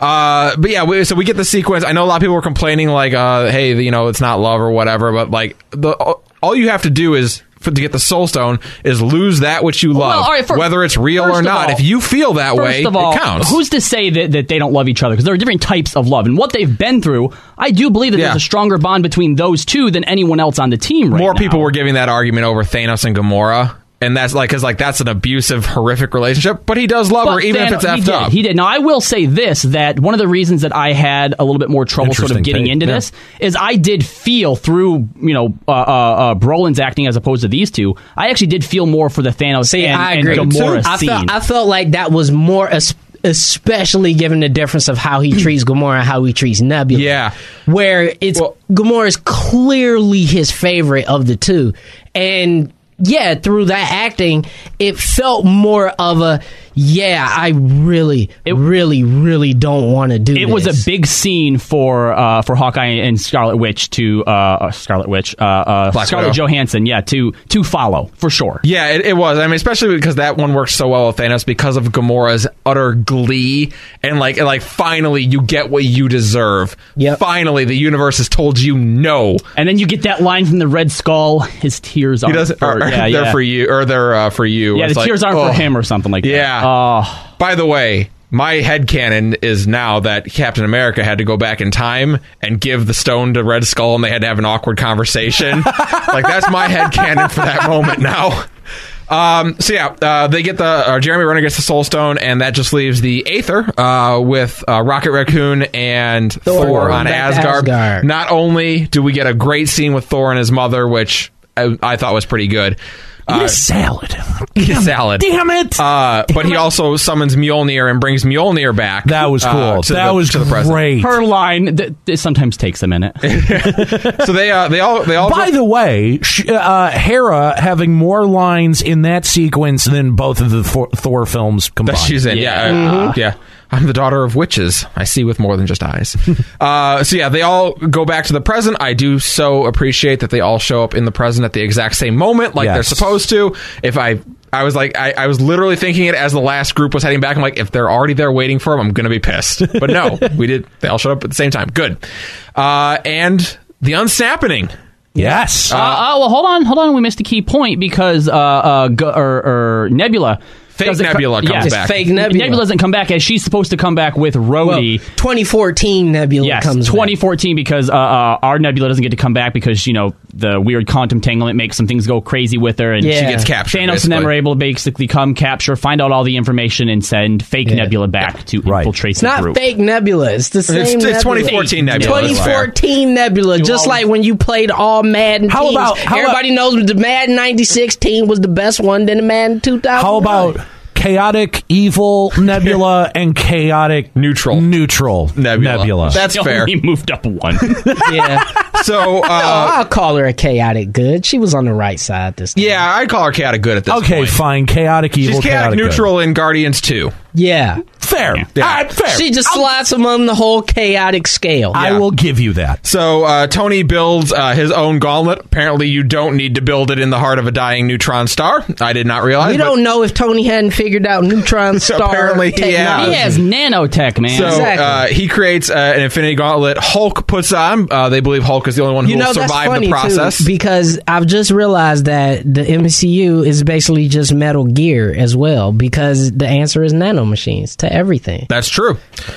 So we get the sequence. I know a lot of people were complaining, like, hey, it's not love or whatever, but like all you have to do is to get the Soul Stone is lose that which you love, Well, all right, whether it's real or not. all, if you feel that way, of all, it counts. Who's to say that they don't love each other? Because there are different types of love. And what they've been through, I do believe that there's a stronger bond between those two than anyone else on the team right More now. people were giving that argument over Thanos and Gamora. And that's because that's an abusive, horrific relationship. But he does love her, even if it's effed up. He did. Now, I will say this, that one of the reasons that I had a little bit more trouble sort of getting into this is I did feel through, Brolin's acting as opposed to these two, I actually did feel more for the Thanos and Gamora scene. I felt like that was more... especially given the difference of how he treats Gamora and how he treats Nebula. Yeah. Where Gamora is clearly his favorite of the two. And... yeah, through that acting, it felt more of a, I really don't want to do this. It was a big scene for Hawkeye and Scarlet Witch Scarlett Johansson, to follow, for sure. Yeah, it was. I mean, especially because that one worked so well with Thanos because of Gamora's utter glee and like finally you get what you deserve. Yep. Finally, the universe has told you no. And then you get that line from the Red Skull, his tears aren't they're for you, or they're for you. Yeah, it's the tears aren't for him or something like that. Yeah. By the way, my headcanon is now that Captain America had to go back in time and give the stone to Red Skull and they had to have an awkward conversation. That's my headcanon for that moment now. They get Jeremy Renner gets the Soul Stone, and that just leaves the Aether with Rocket Raccoon and Thor on Asgard. Not only do we get a great scene with Thor and his mother, which I thought was pretty good. Eat a salad. Salad. Damn it. But he also summons Mjolnir and brings Mjolnir back. That was cool. That was great. Her line, it sometimes takes a minute. So they all. By the way, Hera having more lines in that sequence than both of the Thor films combined. That she's in. Yeah. I'm the daughter of witches. I see with more than just eyes. They all go back to the present. I do so appreciate that they all show up in the present at the exact same moment, they're supposed to. If I was like, I was literally thinking it as the last group was heading back. I'm like, if they're already there waiting for them, I'm going to be pissed. But no, we did. They all showed up at the same time. Good. And the unsnapping. Yes. Well, hold on. We missed a key point because Nebula. Fake Nebula comes back. Fake Nebula. Nebula doesn't come back as she's supposed to come back with Rhodey. 2014 Nebula comes back. 2014 because our Nebula doesn't get to come back because, the weird quantum entanglement makes some things go crazy with her. And she gets captured. Thanos and them are able to basically come capture, find out all the information, and send fake Nebula back to infiltrate the group. It's not fake Nebula. It's the same Nebula. It's 2014 Nebula. 2014 Nebula. Just like when you played all Madden teams. Everybody knows the Madden 96 team was the best one than the Madden 2000. How about chaotic evil Nebula and chaotic neutral Nebula. That's fair. He moved up one. Yeah. So I'll call her a chaotic good. She was on the right side this time. Yeah, I'd call her chaotic good at this point. Okay, fine. Chaotic evil. She's chaotic neutral good. In Guardians 2. Yeah. Fair. Yeah. Fair. She just slides him on the whole chaotic scale. I will give you that. So Tony builds his own gauntlet. Apparently, you don't need to build it in the heart of a dying neutron star. I did not realize. We don't know if Tony hadn't figured out neutron star. Apparently, he has nanotech, man. So exactly. He creates an infinity gauntlet. Hulk puts on. They believe Hulk is the only one who will survive the process. Too, because I've just realized that the MCU is basically just Metal Gear as well. Because the answer is nanomachines to everything. That's true.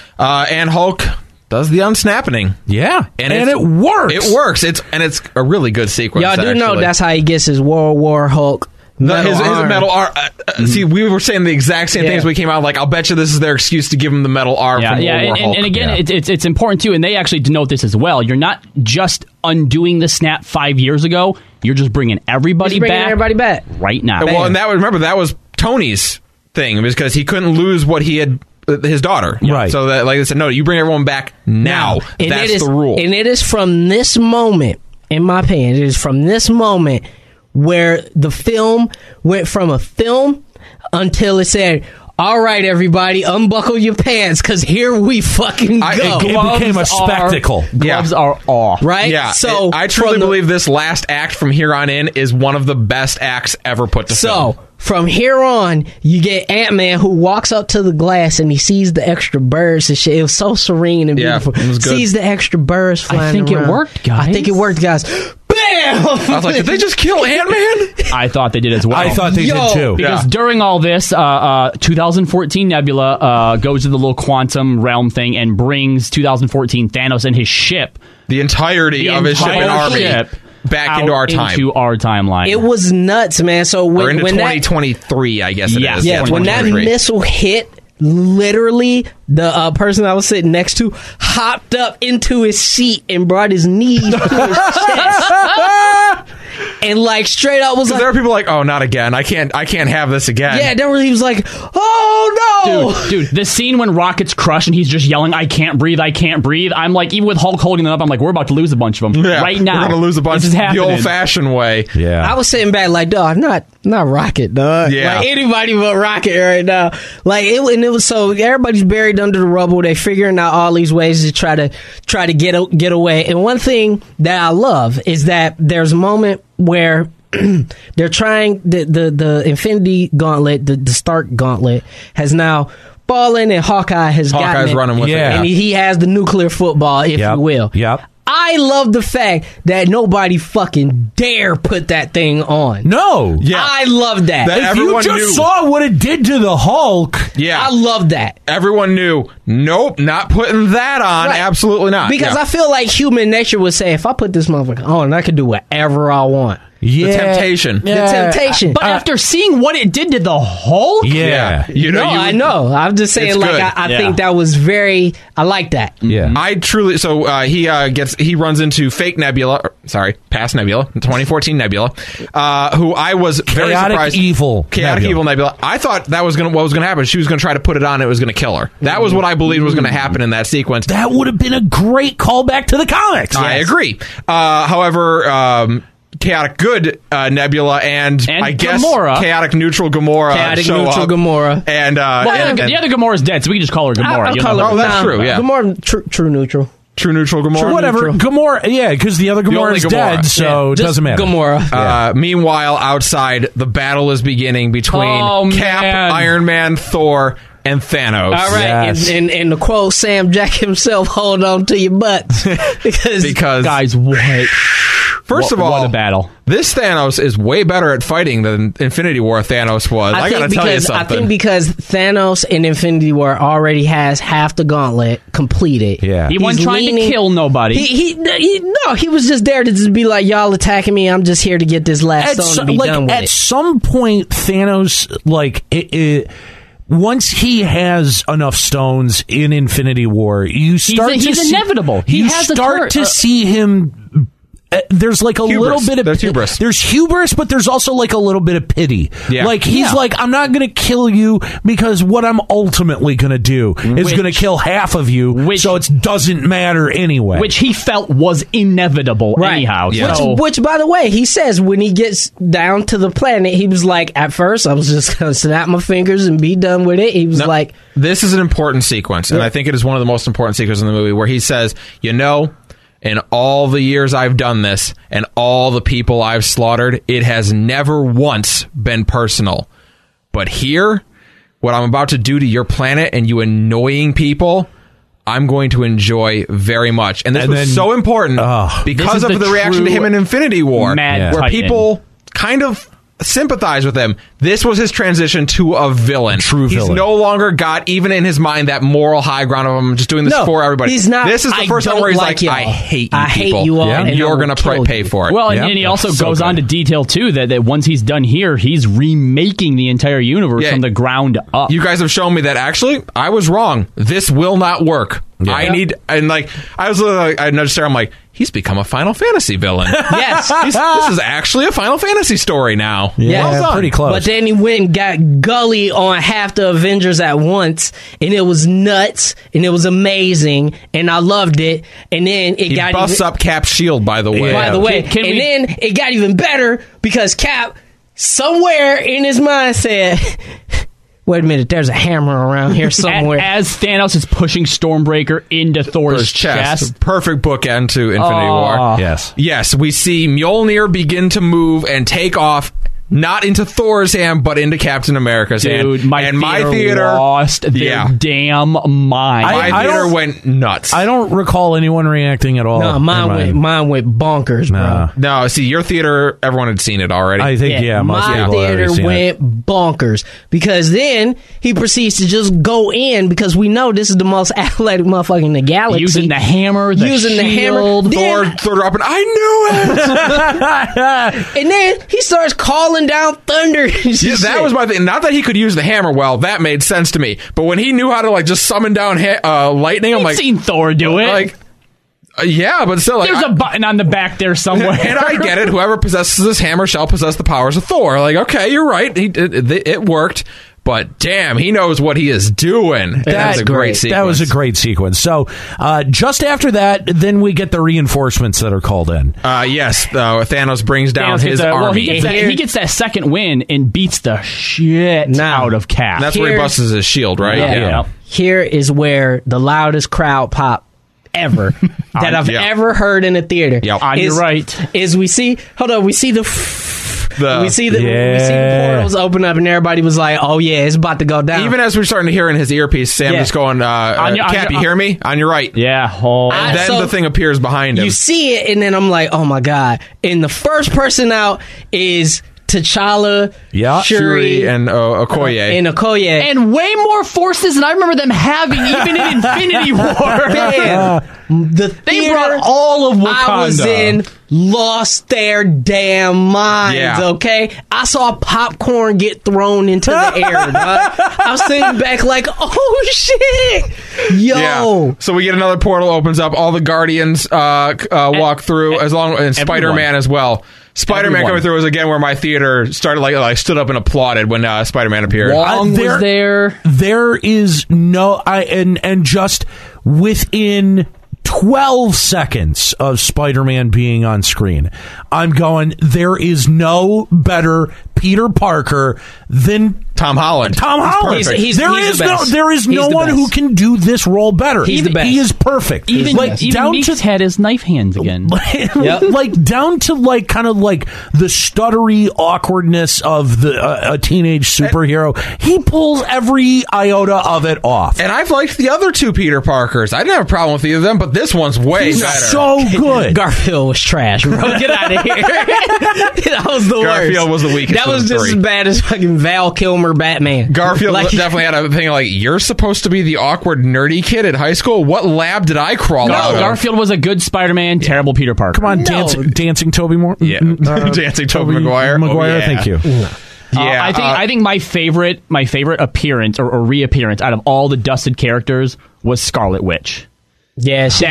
And Hulk does the unsnapping. Yeah. And it works. It works. It's a really good sequence. Y'all do know that's how he gets his World War Hulk. His metal arm. See, we were saying the exact same things. We came out like, I'll bet you this is their excuse to give him the metal arm from World War Hulk. And again, it's important too, and they actually denote this as well. You're not just undoing the snap 5 years ago. You're just bringing everybody back right now. Well, and that was Tony's thing, because he couldn't lose what he had. His daughter, right? So that, like I said, no, you bring everyone back now. That's the rule, and it is from this moment, in my opinion, it is from this moment where the film went from a film until it said, all right, everybody, unbuckle your pants, because here we fucking go. It became a spectacle. Gloves are off. Right? Yeah. So I truly believe this last act from here on in is one of the best acts ever put to film. So, from here on, you get Ant-Man who walks up to the glass and he sees the extra birds and shit. It was so serene and beautiful. It was good. Sees the extra birds flying around. I think it worked, guys. Bam! damn! I was like, did they just kill Ant-Man? I thought they did as well. I thought they did too. Because during all this, 2014 Nebula goes to the little quantum realm thing and brings 2014 Thanos and his ship. The entirety of his ship and army back into our time. Into our timeline. It was nuts, man. So or into when 2023, I guess it is. Yeah, when that missile hit, literally the person I was sitting next to hopped up into his seat and brought his knees to his chest. And like straight up was like, there are people like, oh, not again. I can't have this again. Yeah, he was like, oh no, dude. The scene when Rocket's crushed and he's just yelling, I can't breathe. I'm like, even with Hulk holding them up, I'm like, we're about to lose a bunch of them right now. We're gonna lose a bunch the old-fashioned way. Yeah, I was sitting back like, dog, not Rocket, dog. Yeah, like anybody but Rocket right now. Like it was so everybody's buried under the rubble. They figuring out all these ways to try to get away. And one thing that I love is that there's a moment where they're trying the Infinity Gauntlet, the Stark Gauntlet has now fallen, and Hawkeye's running with it, and he has the nuclear football, if you will. Yep. I love the fact that nobody fucking dare put that thing on. No. Yeah. I love that. If you just saw what it did to the Hulk. Yeah. I love that. Everyone knew, nope, not putting that on. Right. Absolutely not. Because I feel like human nature would say, if I put this motherfucker on, I can do whatever I want. Yeah. The temptation. Yeah. The temptation. But after seeing what it did to the Hulk? Yeah. I know. I'm just saying, like, I think that was I like that. Yeah. I truly, he runs into past Nebula, 2014 Nebula, who I was very surprised. Chaotic evil Nebula. I thought that was what was going to happen. She was going to try to put it on, it was going to kill her. That was what I believed was going to happen in that sequence. That would have been a great callback to the comics. I agree. However, chaotic good Nebula and I guess Gamora. Chaotic neutral Gamora. Gamora. And the other Gamora's dead, so we can just call her Gamora. That's true. Yeah, Gamora, true neutral. True neutral Gamora. Whatever. Gamora, because the other Gamora is dead, so it doesn't matter. Gamora. Meanwhile, outside, the battle is beginning between Cap, Iron Man, Thor, and Thanos. All right, yes. and the quote, Sam Jack himself, hold on to your butts. because guys, what? First of all, what a battle. This Thanos is way better at fighting than Infinity War Thanos was. I gotta tell you something. I think because Thanos in Infinity War already has half the gauntlet completed. Yeah. He wasn't trying to kill nobody. He was just there to just be like, y'all attacking me, I'm just here to get this last stone to be done with it. At some point, Thanos, once he has enough stones in Infinity War, he's inevitable. You start to see him. There's like a little bit of hubris. There's hubris, but there's also like a little bit of pity. Yeah. Like he's like, I'm not going to kill you because what I'm ultimately going to do is going to kill half of you, so it doesn't matter anyway. Which he felt was inevitable anyhow. Yeah. Which, by the way, he says when he gets down to the planet, he was like, at first I was just going to snap my fingers and be done with it. He was like... This is an important sequence, and I think it is one of the most important sequences in the movie, where he says, in all the years I've done this and all the people I've slaughtered, it has never once been personal. But here, what I'm about to do to your planet and you annoying people, I'm going to enjoy very much. And this was so important because of the reaction to him in Infinity War, where people kind of sympathize with him. This was his transition to a villain. He's no longer got, even in his mind, that moral high ground of him just doing this for everybody. He's not. This is the first time where he's like, I hate you people. Hate you all, and you're going to pay for it. Well, and he also goes on to detail, too, that once he's done here, he's remaking the entire universe from the ground up. You guys have shown me that, actually, I was wrong. This will not work. Yeah. I nudged Sarah, I'm like, he's become a Final Fantasy villain. Yes. This is actually a Final Fantasy story now. Yeah, well done. Pretty close. But then he went and got Gully on half the Avengers at once, and it was nuts, and it was amazing, and I loved it. And then he busts up Cap's shield, by the way. Then it got even better because Cap, somewhere in his mind, said... Wait a minute, there's a hammer around here somewhere. As Thanos is pushing Stormbreaker into Thor's chest. Perfect bookend to Infinity War. Yes. Yes, we see Mjolnir begin to move and take off. not into Thor's hand, but into Captain America's hand. Dude, my theater lost their damn mind. My theater went nuts. I don't recall anyone reacting at all. No, mine went bonkers, bro. No, see, your theater, everyone had seen it already. I think, most my people had theater seen went bonkers because then he proceeds to just go in because we know this is the most athletic motherfucker in the galaxy. Using the hammer, the shield. Thor dropping, I knew it! And then he starts calling down thunder. Yeah, that was my thing. Not that he could use the hammer well, that made sense to me. But when he knew how to like just summon down lightning, I'm like, seen Thor do it. Like, yeah, but still, like, there's a button on the back there somewhere. And I get it. Whoever possesses this hammer shall possess the powers of Thor. Like, okay, you're right. It worked. But damn, he knows what he is doing. That's a great sequence. That was a great sequence. So just after that, then we get the reinforcements that are called in. Yes, Thanos brings down his army. Well, he gets that second win and beats the shit out of Cap. That's where he busts his shield, right? Yeah. Here is where the loudest crowd pop ever that I've ever heard in a theater. Yep. You're right. Is we see we see the portals open up and everybody was like, oh yeah, it's about to go down. Even as we're starting to hear in his earpiece, Sam just going, Cap, you hear me? On your right. Yeah. And then the thing appears behind him. You see it, and then I'm like, oh my God. And the first person out is T'Challa, Shuri, and Okoye. And way more forces than I remember them having, even in Infinity War. They brought all of Wakanda. I was in, lost their damn minds, okay? I saw popcorn get thrown into the air, dog. I was sitting back like, oh, shit. Yo. Yeah. So we get another portal opens up. All the Guardians walk through, and Spider-Man as well. Spider-Man coming through was again where my theater started, like stood up and applauded when Spider-Man appeared. Wong was there. There is and just within 12 seconds of Spider-Man being on screen, I'm going, there is no better Peter Parker than Tom Holland. There is no one who can do this role better. He's the best. He is perfect. Even Meeks had his knife hands again. Like down to like kind of like the stuttery awkwardness of a teenage superhero. He pulls every iota of it off. And I've liked the other two Peter Parkers. I didn't have a problem with either of them, but this one's way better. So good. Garfield was trash, bro. Get out of here. That was the worst. Garfield was the weakest. That was just as bad as fucking Val Kilmer Batman. Garfield definitely had a thing like, you're supposed to be the awkward nerdy kid at high school? What lab did I crawl out of? Garfield was a good Spider-Man, terrible Peter Parker. Come on, dancing Tobey Moore. Yeah. Dancing Tobey Maguire. Thank you. Yeah, I think my favorite appearance or reappearance out of all the dusted characters was Scarlet Witch. Yeah, she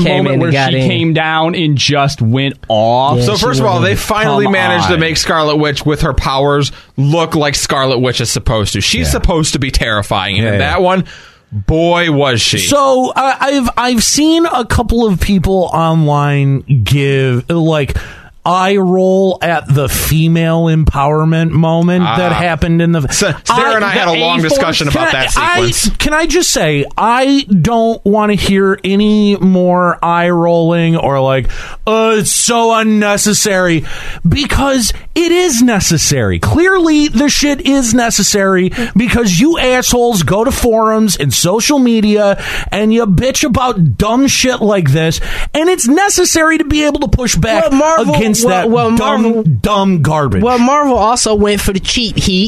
came down and just went off. Yeah, so first of all, they finally managed to make Scarlet Witch with her powers look like Scarlet Witch is supposed to. She's supposed to be terrifying, and that one, boy, was she. So I've seen a couple of people online give like eye roll at the female empowerment moment that happened in the... Sarah and I had a long discussion about that sequence. Can I just say, I don't want to hear any more eye rolling or like, it's so unnecessary, because it is necessary. Clearly, the shit is necessary because you assholes go to forums and social media and you bitch about dumb shit like this, and it's necessary to be able to push back against dumb garbage. Well, Marvel also went for the cheap heat,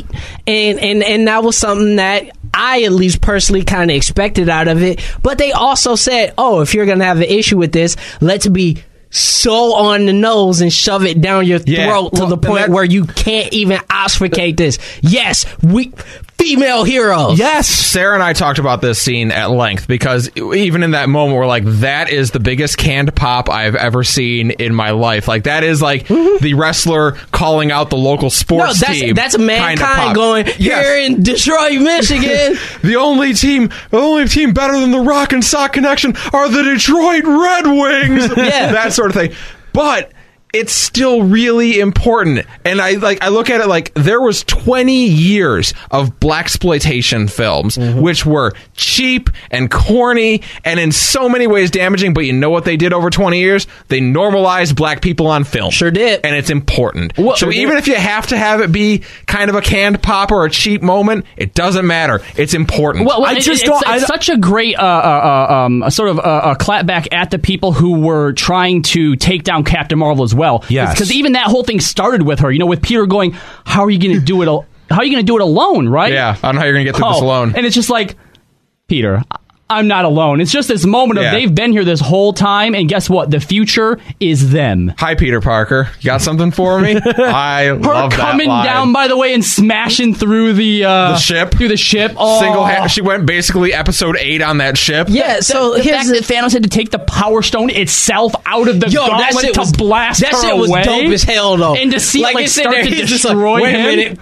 and that was something that I at least personally kind of expected out of it. But they also said, oh, if you're going to have an issue with this, let's be so on the nose and shove it down your throat to the point where you can't even obfuscate this. Yes, female heroes. Yes. Sarah and I talked about this scene at length because even in that moment we're like, that is the biggest canned pop I've ever seen in my life. Like, that is like the wrestler calling out the local sports team. That's Mankind going, here in Detroit, Michigan. The only team better than the Rock and Sock Connection are the Detroit Red Wings. That sort of thing. But it's still really important. And I look at it like there was 20 years of blaxploitation films, which were cheap and corny and in so many ways damaging. But you know what they did over 20 years? They normalized black people on film. Sure did. And it's important. So even if you have to have it be kind of a canned pop or a cheap moment, it doesn't matter. It's important. Well, it's such a great sort of a clapback at the people who were trying to take down Captain Marvel as well. Yes. Because even that whole thing started with her, with Peter going, how are you going to do it? How are you going to do it alone, right? Yeah, I don't know how you're going to get through this alone. And it's just like, Peter, I'm not alone. It's just this moment of they've been here this whole time, and guess what? The future is them. Hi, Peter Parker. You got something for me? I love that line. Her coming down, by the way, and smashing through the ship. Through the ship. Oh. She went basically episode 8 on that ship. Yeah, so the fact that Thanos had to take the Power Stone itself out of the gauntlet to blast her away. That shit was dope as hell, though. And to see it start to destroy him.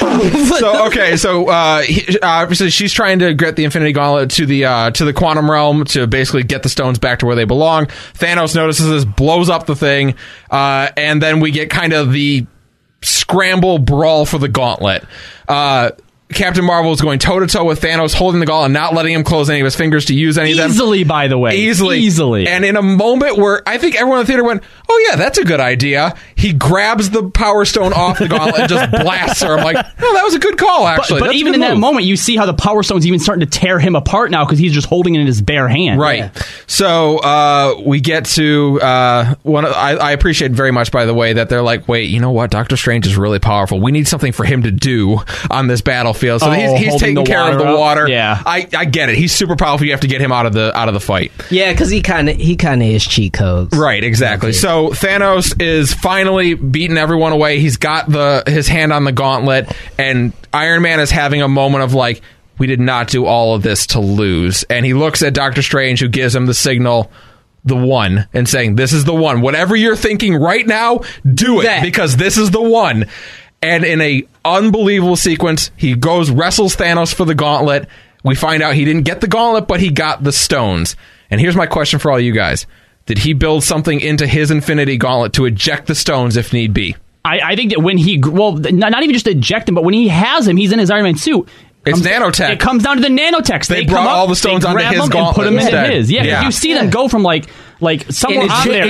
So obviously she's trying to get the Infinity Gauntlet to the quantum realm to basically get the stones back to where they belong. Thanos notices this, blows up the thing, and then we get kind of the scramble brawl for the gauntlet. Captain Marvel is going toe-to-toe with Thanos, holding the gauntlet and not letting him close any of his fingers to use any of them. Easily, by the way. Easily. And in a moment where I think everyone in the theater went, oh yeah, that's a good idea, he grabs the Power Stone off the gauntlet and just blasts her. I'm like, oh, that was a good call, actually. But even in that moment, you see how the Power Stone's even starting to tear him apart now because he's just holding it in his bare hand. Right. Yeah. So we get to I appreciate very much, by the way, that they're like, wait, you know what? Doctor Strange is really powerful. We need something for him to do on this battlefield. So he's taking care of the water. Yeah, I get it. He's super powerful. You have to get him out of the fight. Yeah, because he kind of is cheat codes. Right, exactly. Okay. So Thanos is finally beating everyone away. He's got his hand on the gauntlet, and Iron Man is having a moment of like, we did not do all of this to lose. And he looks at Doctor Strange, who gives him the signal, the one, and saying, this is the one. Whatever you're thinking right now, do it, because this is the one. And in a unbelievable sequence, he goes, wrestles Thanos for the gauntlet. We find out he didn't get the gauntlet, but he got the stones. And here's my question for all you guys. Did he build something into his Infinity Gauntlet to eject the stones if need be? I think that when not even just eject him, but when he has him, he's in his Iron Man suit. It's nanotech. It comes down to the nanotech. They brought all the stones onto his gauntlet and put them instead. into his. Yeah, you see them go from like somewhere on there.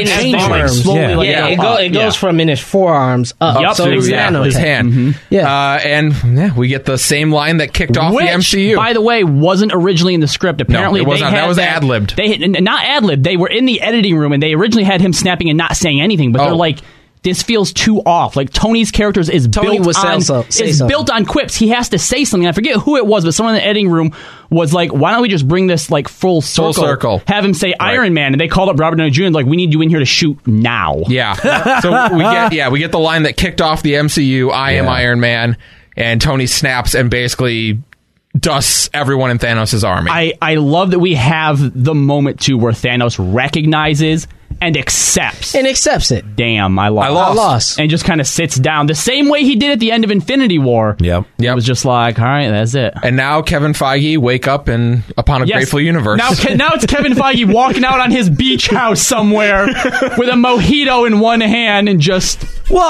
It goes from in his forearms up. Yep, so exactly. His hand. Mm-hmm. And we get the same line that kicked off the MCU. By the way, wasn't originally in the script. Apparently, no, it was not. That was ad-libbed. Not ad-libbed. They were in the editing room, and they originally had him snapping and not saying anything, but they're like, this feels too off. Like, Tony's character is built on quips. He has to say something. I forget who it was, but someone in the editing room was like, why don't we just bring this like full circle. Have him say Iron Man, and they called up Robert Downey Jr. like, we need you in here to shoot now. Yeah. So we get the line that kicked off the MCU, I am Iron Man, and Tony snaps and basically dusts everyone in Thanos' army. I love that we have the moment too where Thanos recognizes and accepts it. Damn, I lost. And just kind of sits down the same way he did at the end of Infinity War. Yep. It was just like, all right, that's it. And now Kevin Feige wake up upon a grateful universe. Now it's Kevin Feige walking out on his beach house somewhere with a mojito in one hand and just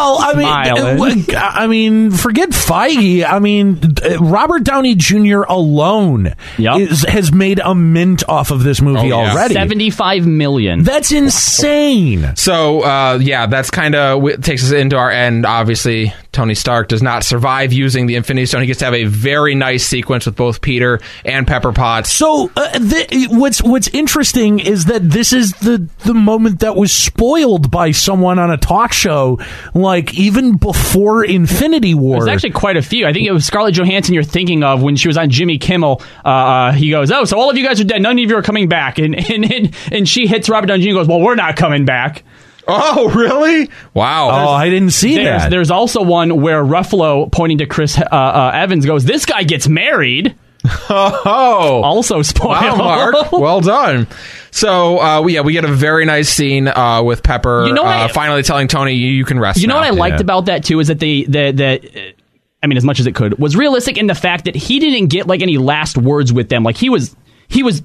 I mean, forget Feige. I mean, Robert Downey Jr. alone has made a mint off of this movie already. $75 million. That's insane. So, that's kind of takes us into our end. Obviously, Tony Stark does not survive using the Infinity Stone. He gets to have a very nice sequence with both Peter and Pepper Potts. So, what's interesting is that this is the moment that was spoiled by someone on a talk show, like even before Infinity War. There's actually quite a few. I think it was Scarlett Johansson you're thinking of when she was on Jimmy Kimmel. He goes, "Oh, so all of you guys are dead. None of you are coming back." And she hits Robert Downey Jr. and goes, "Well, we're not coming back." Oh, really? Wow. I didn't see that. There's also one where Ruffalo, pointing to Chris Evans, goes, "This guy gets married." Oh. Also spoiled. Wow, Mark. Well done. So, we get a very nice scene with Pepper finally telling Tony, you can rest now. What I liked about that, too, is that I mean, as much as it was realistic in the fact that he didn't get, like, any last words with them. Like, he was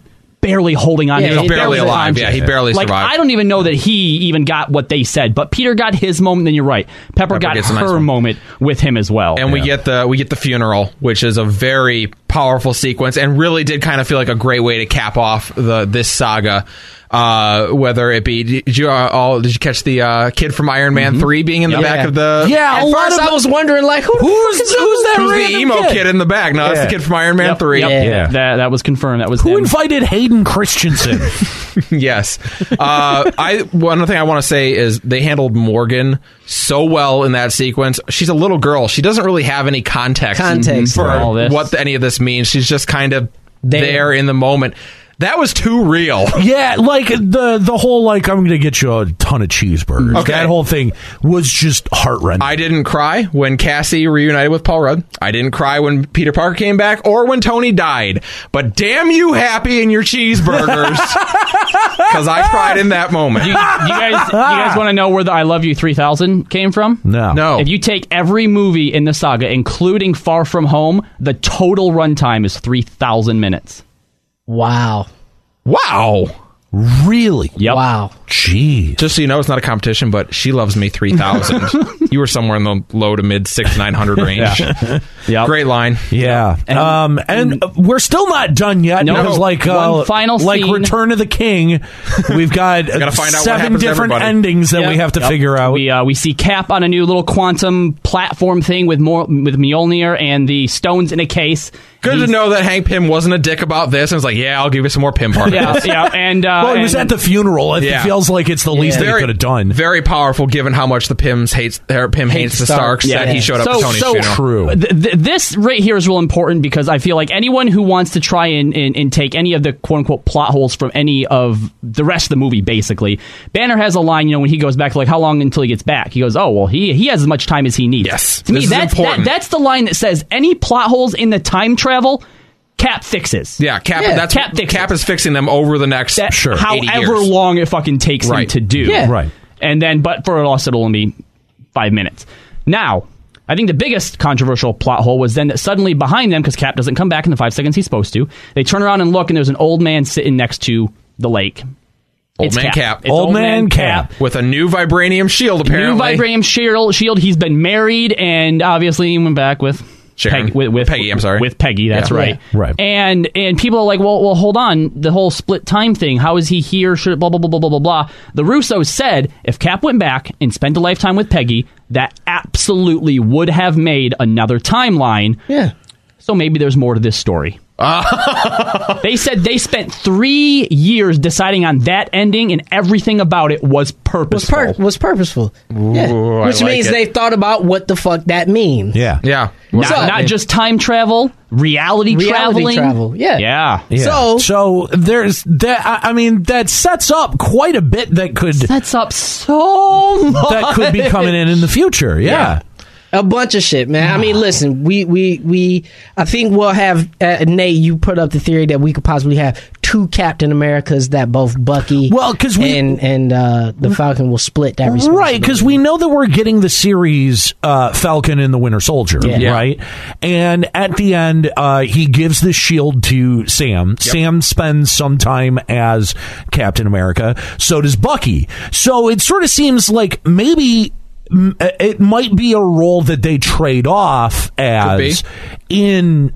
barely holding on. Yeah, He's barely alive. Yeah, he barely like, survived. I don't even know that he even got what they said, but Peter got his moment. Then you're right. Pepper got gets a nice her one. moment with him as well. And we get the funeral, which is a very powerful sequence, and really did kind of feel like a great way to cap off this saga. Whether it be, did you catch the kid from Iron Man 3 being in the back of the? Yeah, at first I was wondering, like, who's that Who's the random emo kid in the back? No, that's the kid from Iron Man 3. Yep. Yeah. That was confirmed. That was Who him. invited Hayden Christensen? Yes. One thing I want to say is they handled Morgan so well in that sequence. She's a little girl. She doesn't really have any context for all this. what any of this means. She's just kind of there in the moment. That was too real. Yeah, like the whole, like, I'm going to get you a ton of cheeseburgers. Okay. That whole thing was just heart-rending. I didn't cry when Cassie reunited with Paul Rudd. I didn't cry when Peter Parker came back or when Tony died. But damn you happy in your cheeseburgers. Because I cried in that moment. You guys want to know where the I Love You 3000 came from? No. If you take every movie in the saga, including Far From Home, the total runtime is 3,000 minutes. Wow. Really? Yep. Wow. Jeez. Just so you know, it's not a competition, but She Loves Me 3000. You were somewhere in the low to mid 600-900 range. Yep. Great line. Yeah. And we're still not done yet. No. Because, like, One final like scene. Return of the King, we've got Gotta find out what 7 happens to different everybody. endings that we have to figure out. We see Cap on a new little quantum platform thing with Mjolnir and the stones in a case. Good to know that Hank Pym wasn't a dick about this and was like, yeah, I'll give you some more Pym particles. Yeah, and well, it was at the funeral. It feels like it's the least they could have done. Very powerful, given how much the Pym hates the Starks. That he showed up at Tony's funeral. True. This right here is real important because I feel like anyone who wants to try and take any of the quote unquote plot holes from any of the rest of the movie, basically, Banner has a line, when he goes back to, like, how long until he gets back? He goes, oh, well, he has as much time as he needs. Yes. To me, This is important. that's the line that says any plot holes in the time travel, Cap fixes. Yeah, Cap is fixing them over the next 80 however years. long it fucking takes him to do. Yeah. Right. And then, but for us, it'll only be 5 minutes. Now, I think the biggest controversial plot hole was then that suddenly behind them, because Cap doesn't come back in the 5 seconds he's supposed to, they turn around and look, and there's an old man sitting next to the lake. Old man Cap. It's Old Man Cap. With a new vibranium shield, apparently. New vibranium shield. He's been married, and obviously he went back with Sharon. with Peggy, I'm sorry. With Peggy, that's right. Yeah. Right. And people are like, well, hold on. The whole split time thing, how is he here? Should blah, blah, blah, blah, blah, blah, blah. The Russos said if Cap went back and spent a lifetime with Peggy, that absolutely would have made another timeline. Yeah. So maybe there's more to this story. They said they spent 3 years deciding on that ending, and everything about it was purposeful. Was purposeful. Ooh, Which I like means it. they thought about what the fuck that means. Yeah. Yeah. Not just time travel, reality traveling. travel. Yeah. Yeah. So there's that. I mean, that sets up quite a bit that could Sets up so much. that could be coming in the future. Yeah. A bunch of shit, man. I mean, listen, we I think we'll have, Nate, you put up the theory that we could possibly have 2 Captain Americas, that both Bucky and the Falcon will split that responsibility. Right, because we know that we're getting the series Falcon and the Winter Soldier, right? And at the end, he gives the shield to Sam. Yep. Sam spends some time as Captain America. So does Bucky. So it sort of seems like maybe it might be a role that they trade off as in,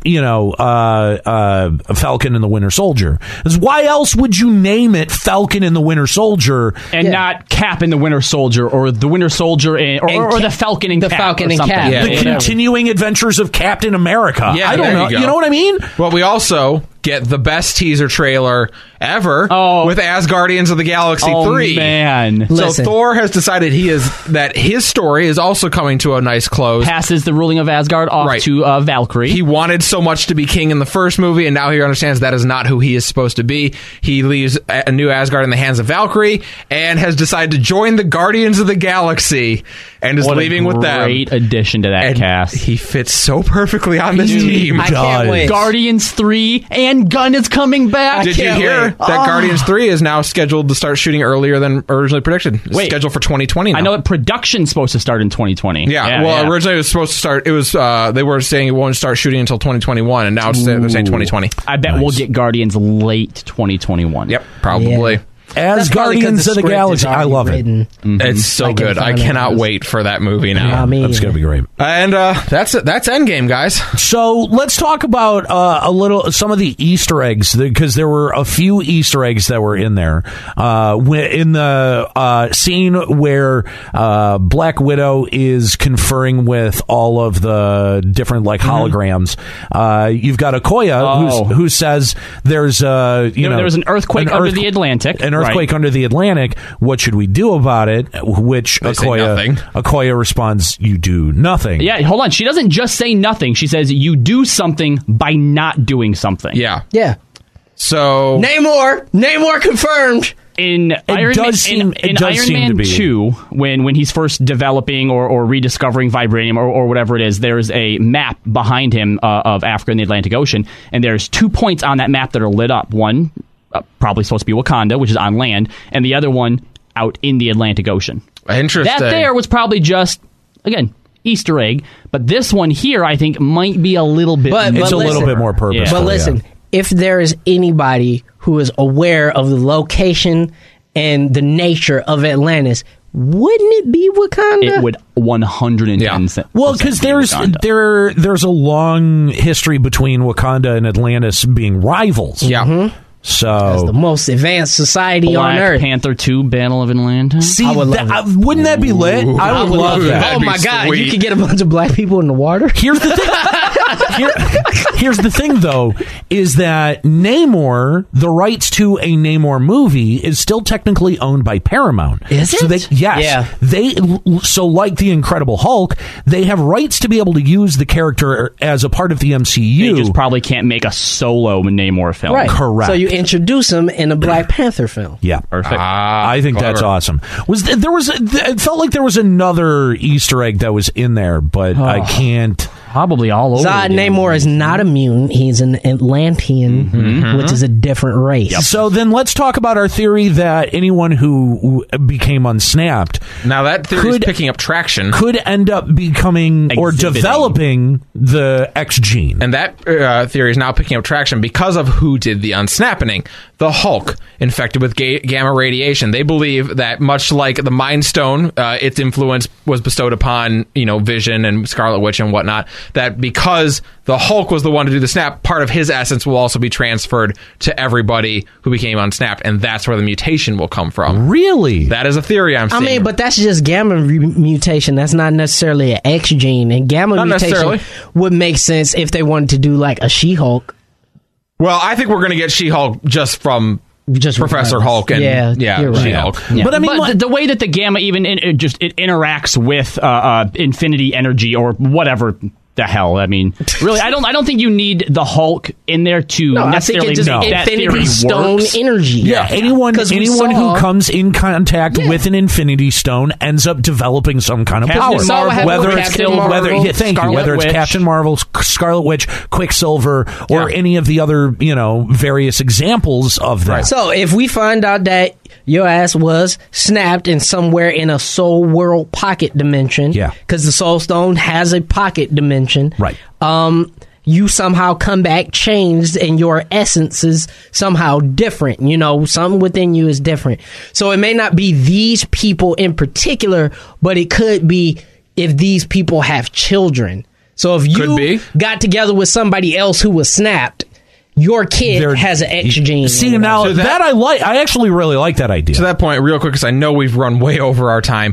Falcon and the Winter Soldier. Because why else would you name it Falcon and the Winter Soldier and not Cap and the Winter Soldier, or the Winter Soldier or the Falcon and the Cap? Falcon and Cap. The continuing adventures of Captain America. Yeah, I don't know. You know what I mean? Well, we also get the best teaser trailer ever with Asgardians of the Galaxy 3. Man. So Listen. Thor has decided that his story is also coming to a nice close. Passes the ruling of Asgard off to Valkyrie. He wanted so much to be king in the first movie, and now he understands that is not who he is supposed to be. He leaves a new Asgard in the hands of Valkyrie and has decided to join the Guardians of the Galaxy and is leaving with them. Great addition to that cast. He fits so perfectly on this team. I can't wait. Guardians 3 and Gunn is coming back. Did you hear that Guardians 3 is now scheduled to start shooting earlier than originally predicted? It's scheduled for 2020 now. I know that production's supposed to start in 2020. Originally it was supposed to start. It was they were saying it won't start start shooting until 2021, and now they're saying 2020. I bet we'll get Guardians late 2021. Yep, probably. Yeah. As Guardians of the Galaxy. I love it. It's so good. I cannot wait for that movie now. That's going to be great. And that's it. That's Endgame, guys. So let's talk about some of the Easter eggs, because there were a few Easter eggs that were in there. In the scene where Black Widow is conferring with all of the different holograms, you've got Okoye who says there was an earthquake under the Atlantic. Earthquake under the Atlantic. What should we do about it? Which Okoye responds, "You do nothing." Yeah, hold on. She doesn't just say nothing. She says you do something by not doing something. Yeah. So Namor confirmed. In Iron Man 2, when he's first developing or rediscovering vibranium or whatever it is, there's a map behind him of Africa and the Atlantic Ocean, and there's 2 points on that map that are lit up. One probably supposed to be Wakanda, which is on land, and the other one out in the Atlantic Ocean. Interesting. That there was probably just, again, Easter egg, but this one here, I think, might be a little bit more. It's a little bit more purposeful. Yeah. But listen, if there is anybody who is aware of the location and the nature of Atlantis, wouldn't it be Wakanda? It would 110%. Well, because there's a long history between Wakanda and Atlantis being rivals. Yeah. Mm-hmm. So that's the most advanced society on Earth. Black Panther 2, Battle of Atlantis. See, wouldn't that be lit? I would love that. Oh my God, you could get a bunch of black people in the water. Here's the thing. Here's the thing, though, is that Namor, the rights to a Namor movie, is still technically owned by Paramount. Is it? So like the Incredible Hulk, they have rights to be able to use the character as a part of the MCU. They just probably can't make a solo Namor film. Right. Correct. So you introduce him in a Black Panther film. Yeah. Perfect. I think that's awesome. It felt like there was another Easter egg that was in there, but I can't. Probably all over. Zod Namor is not immune. He's an Atlantean, which is a different race. Yep. So then let's talk about our theory that anyone who became unsnapped, now that theory is picking up traction, could end up becoming or developing the X gene. And that theory is now picking up traction because of who did the unsnapping. The Hulk, infected with gamma radiation. They believe that much like the Mind Stone, its influence was bestowed upon, Vision and Scarlet Witch and whatnot, that because the Hulk was the one to do the snap, part of his essence will also be transferred to everybody who became unsnapped, and that's where the mutation will come from. Really? That is a theory I'm seeing. I mean, but that's just gamma mutation. That's not necessarily an X gene, and gamma mutation would make sense if they wanted to do like a She-Hulk. Well, I think we're going to get She-Hulk just from Professor Hulk and She-Hulk. Yeah. But I mean, the way that the gamma even it interacts with infinity energy or whatever the hell. I mean, really, I don't think you need the Hulk in there to necessarily make that theory Stone works. energy. Yeah, anyone who comes in contact with an Infinity Stone ends up developing some kind of power. Whether it's Captain Marvel, Scarlet Witch, Quicksilver, or any of the other various examples of that. Right. So if we find out that your ass was snapped in somewhere in a soul world pocket dimension, because the Soul Stone has a pocket dimension, right? You somehow come back changed, and your essence is somehow different. Something within you is different. So it may not be these people in particular, but it could be if these people have children. So if you got together with somebody else who was snapped, your kid has an X gene. See, now so that I like. I actually really like that idea. To that point, real quick, because I know we've run way over our time.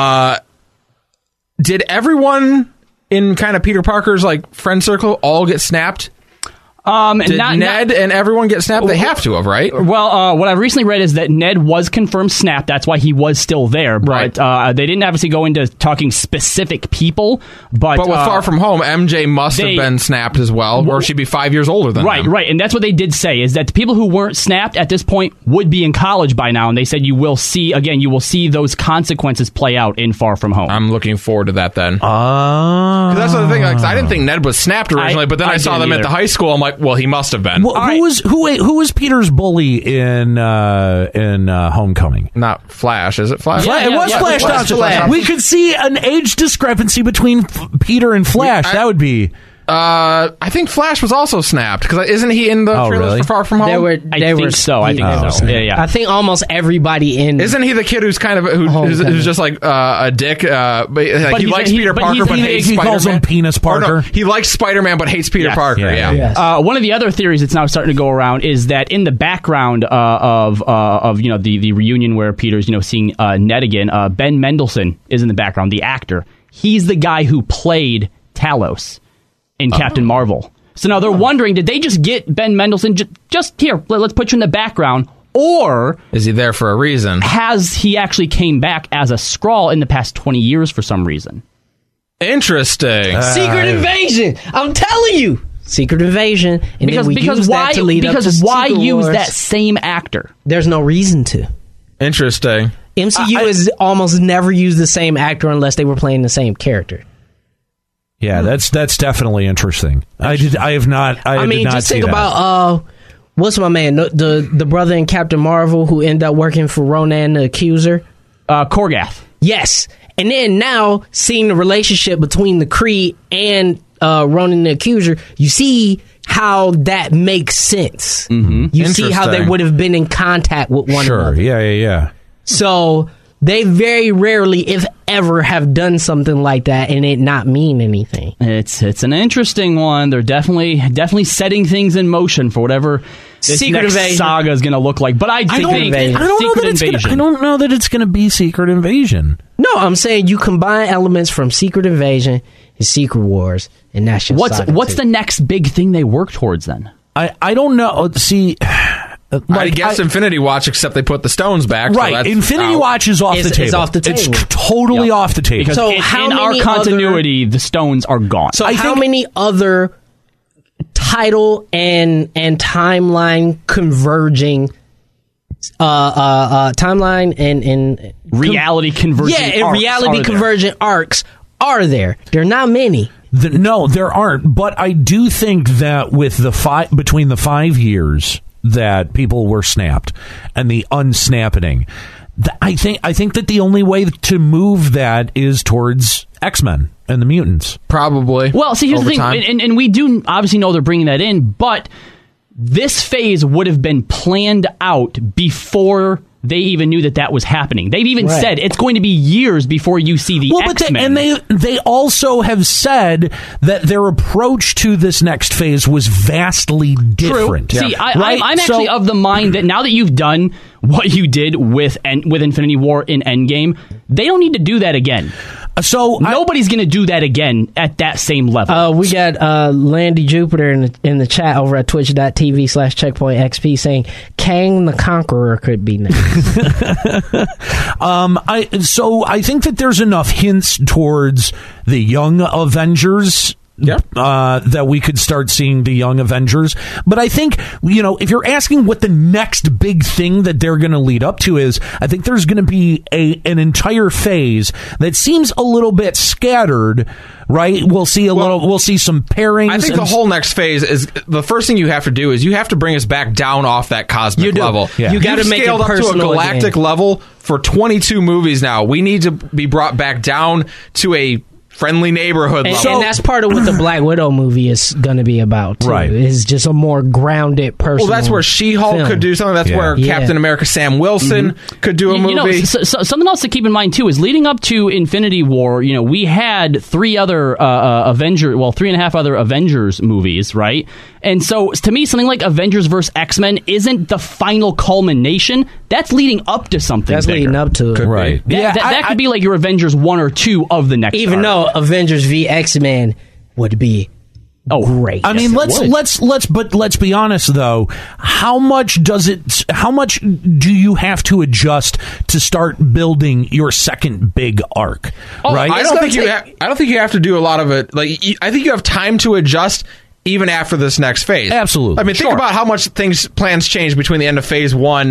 Did everyone in kind of Peter Parker's friend circle all get snapped? Did Ned and everyone get snapped? They have to have, right? Well, what I recently read is that Ned was confirmed snapped. That's why he was still there. But they didn't obviously go into talking specific people. But with Far From Home, MJ must have been snapped as well, or she'd be 5 years older than them. Right. And that's what they did say, is that the people who weren't snapped at this point would be in college by now. And they said you will see those consequences play out in Far From Home. I'm looking forward to that then. Because that's the other thing. I didn't think Ned was snapped originally, but then I saw them at the high school. I'm like, well, he must have been. Well, who was Peter's bully in Homecoming? Not Flash, is it Flash? Yeah, it was Flash Thompson. We could see an age discrepancy between Peter and Flash. That would be I think Flash was also snapped because isn't he in the trailers really? for Far From Home? I think so. Yeah. I think almost everybody in. Isn't he the kid who's kind of who's just like a dick? But he likes Peter Parker but hates Spider-Man. He calls him Penis Parker. He likes Spider-Man but hates Peter Parker. Yeah. Yes. One of the other theories that's now starting to go around is that in the background of the reunion where Peter's seeing Ned again, Ben Mendelsohn is in the background, the actor. He's the guy who played Talos in Captain Marvel. So now they're wondering, did they just get Ben Mendelsohn just here, let's put you in the background, or is he there for a reason? Has he actually came back as a Skrull in the past 20 years for some reason? Interesting. Secret Invasion. I'm telling you. Secret Invasion. And because why use that same actor? There's no reason to. Interesting. MCU has almost never used the same actor unless they were playing the same character. Yeah, that's definitely interesting. I have not. I did not just see think that. about what's my man, the brother in Captain Marvel who ended up working for Ronan the Accuser, Korgath. Yes, and then now seeing the relationship between the Kree and Ronan the Accuser, you see how that makes sense. Mm-hmm. You see how they would have been in contact with one another. Sure. Yeah. So they very rarely, if ever, have done something like that and it not mean anything. It's an interesting one. They're definitely setting things in motion for whatever this Secret next Invasion saga is going to look like. But I don't know that it's going to be Secret Invasion. No, I'm saying you combine elements from Secret Invasion and Secret Wars, and that's just what's the next big thing they work towards then? I don't know. See. I guess Infinity Watch, except they put the stones back. Right, so Infinity Watch is off the table. It's off the table. It's totally off the table. Because so in our continuity, the stones are gone. So how many other title and timeline converging timeline and reality converging convergent arcs are there? There are not many. No, there aren't. But I do think that with between the 5 years that people were snapped and the unsnapping, I think that the only way to move that is towards X-Men and the mutants. Probably. Well, see, here's the thing, and we do obviously know they're bringing that in, but this phase would have been planned out before they even knew that was happening. They've even said it's going to be years before you see the X-Men. And they also have said that their approach to this next phase was vastly different. True. See, I'm actually of the mind that now that you've done what you did with Infinity War in Endgame, they don't need to do that again. So nobody's going to do that again at that same level. We got Landy Jupiter in the chat over at twitch.tv/checkpointxp saying Kang the Conqueror could be next. I think that there's enough hints towards the Young Avengers. That we could start seeing the Young Avengers. But I think, if you're asking what the next big thing that they're going to lead up to is, I think there's going to be an entire phase that seems a little bit scattered, right? We'll see we'll see some pairings. I think the whole next phase is, the first thing you have to do is you have to bring us back down off that cosmic level. Yeah. You got to make it scaled up to a galactic level for 22 movies now. We need to be brought back down to a friendly neighborhood level. And that's part of what the Black Widow movie is going to be about, too. Right. It's just a more grounded person. Well, that's where She-Hulk could do something. That's where Captain America Sam Wilson could do a movie. Something else to keep in mind, too, is leading up to Infinity War, we had 3 other 3.5 other Avengers movies, right? And so, to me, something like Avengers vs. X-Men isn't the final culmination. That's leading up to something That's bigger. leading up to it. Right. That could be like your Avengers 1 or 2 of the next Even though Avengers v X-Men would be great. I mean, let's be honest though. How much do you have to adjust to start building your second big arc? Right? I don't think you have to do a lot of it. Like, I think you have time to adjust even after this next phase. Absolutely. I mean, think about how much plans change between the end of phase 1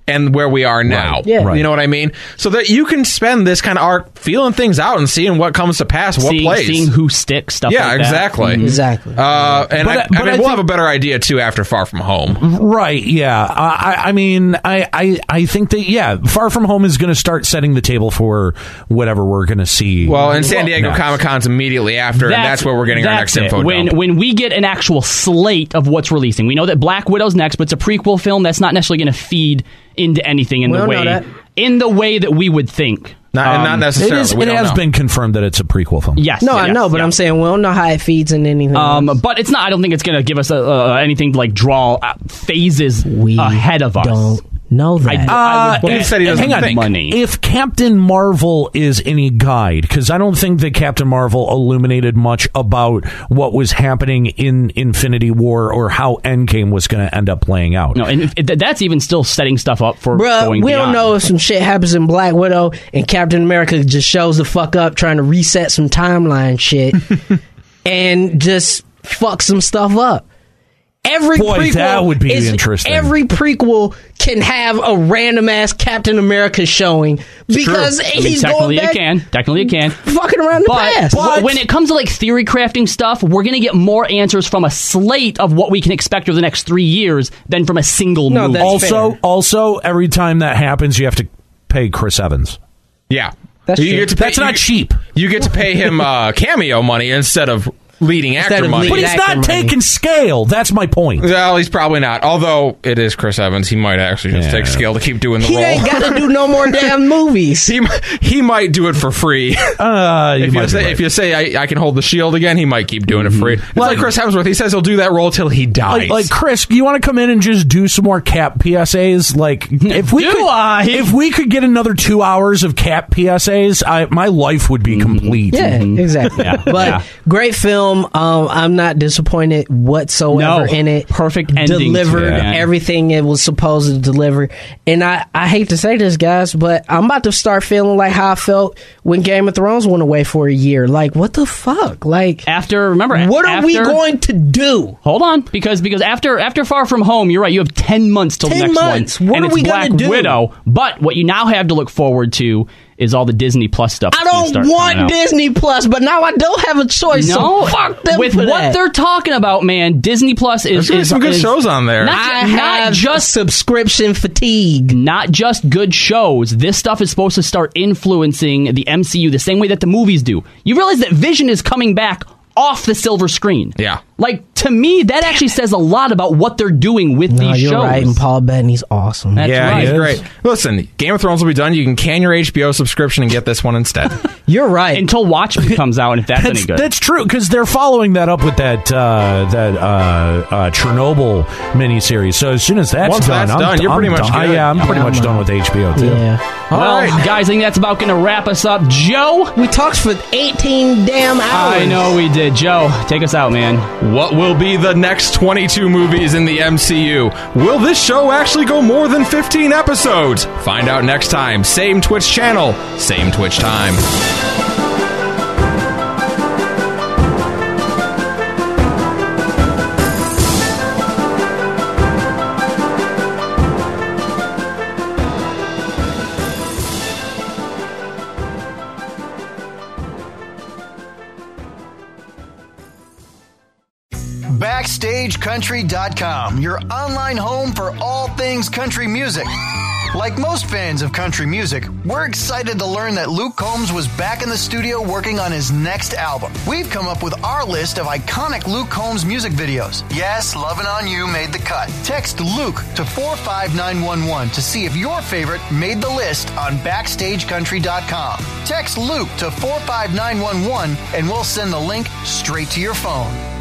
and where we are now. Right. Yeah. You know what I mean? So that you can spend this kind of arc feeling things out and seeing what comes to pass, what plays. Seeing who sticks, stuff like that. Exactly. Mm-hmm. Exactly. And we'll have a better idea, too, after Far From Home. Right, yeah. I mean, I think that, Far From Home is going to start setting the table for whatever we're going to see. Well, and San Diego Comic-Con's immediately after, and that's where we're getting our next info dump. When we get an actual slate of what's releasing, we know that Black Widow's next, but it's a prequel film that's not necessarily going to feed into anything in the way that we would think. Not necessarily. It has been confirmed that it's a prequel film. Yes. No, I know, but I'm saying we don't know how it feeds into anything else. But it's not. I don't think it's going to give us anything to draw phases ahead of us. Don't know that. He said he doesn't think. Money. If Captain Marvel is any guide, because I don't think that Captain Marvel illuminated much about what was happening in Infinity War or how Endgame was going to end up playing out. No, and that's even still setting stuff up for going we beyond. don't know if some shit happens in Black Widow and Captain America just shows the fuck up trying to reset some timeline shit and just fuck some stuff up. That would be interesting. Every prequel can have a random ass Captain America showing because he's going back. Technically it can. Fucking around the past. But when it comes to theory crafting stuff, we're going to get more answers from a slate of what we can expect over the next 3 years than from a single movie. Also, every time that happens, you have to pay Chris Evans. Yeah. That's not cheap. You get to pay him cameo money instead of leading actor money. But he's not taking scale. That's my point. Well, he's probably not. Although it is Chris Evans, he might actually just take scale to keep doing the role. He ain't got to do no more damn movies. He might do it for free. If you say I can hold the shield again, he might keep doing it free. It's like Chris Hemsworth. He says he'll do that role till he dies. Like Chris, you want to come in and just do some more Cap PSAs? If we could get another 2 hours of Cap PSAs, my life would be complete. Yeah, exactly. But great film. I'm not disappointed whatsoever in it. Perfect ending. Delivered everything it was supposed to deliver. And I hate to say this, guys, but I'm about to start feeling like how I felt when Game of Thrones went away for a year. Like, what the fuck? Like, what are we going to do? Hold on, because after Far From Home, you're right. You have 10 months till the next one. What are we going to do? Widow. But what you now have to look forward to is all the Disney Plus stuff. I don't want Disney Plus, but now I don't have a choice. So fuck them with for what that. they're talking about, man. Disney Plus is some good shows on there. Not just subscription fatigue. Not just good shows. This stuff is supposed to start influencing the MCU the same way that the movies do. You realize that Vision is coming back off the silver screen. Yeah. To me, that actually says a lot about what they're doing with these shows. You're right, and Paul Bettany's awesome. That's right. He's great. Listen, Game of Thrones will be done. You can can your HBO subscription and get this one instead. You're right. Until Watchmen comes out, and if that's any good. That's true, because they're following that up with that Chernobyl miniseries. So as soon as that's done, you're pretty much done. I'm pretty much done with HBO, too. Yeah. All right, guys, I think that's about going to wrap us up. Joe? We talked for 18 damn hours. I know we did. Joe, take us out, man. What will be the next 22 movies in the MCU? Will this show actually go more than 15 episodes? Find out next time. Same Twitch channel, same Twitch time. BackstageCountry.com, your online home for all things country music. Like most fans of country music, we're excited to learn that Luke Combs was back in the studio working on his next album. We've come up with our list of iconic Luke Combs music videos. Yes, Lovin' On You made the cut. Text Luke to 45911 to see if your favorite made the list on BackstageCountry.com. Text Luke to 45911 and we'll send the link straight to your phone.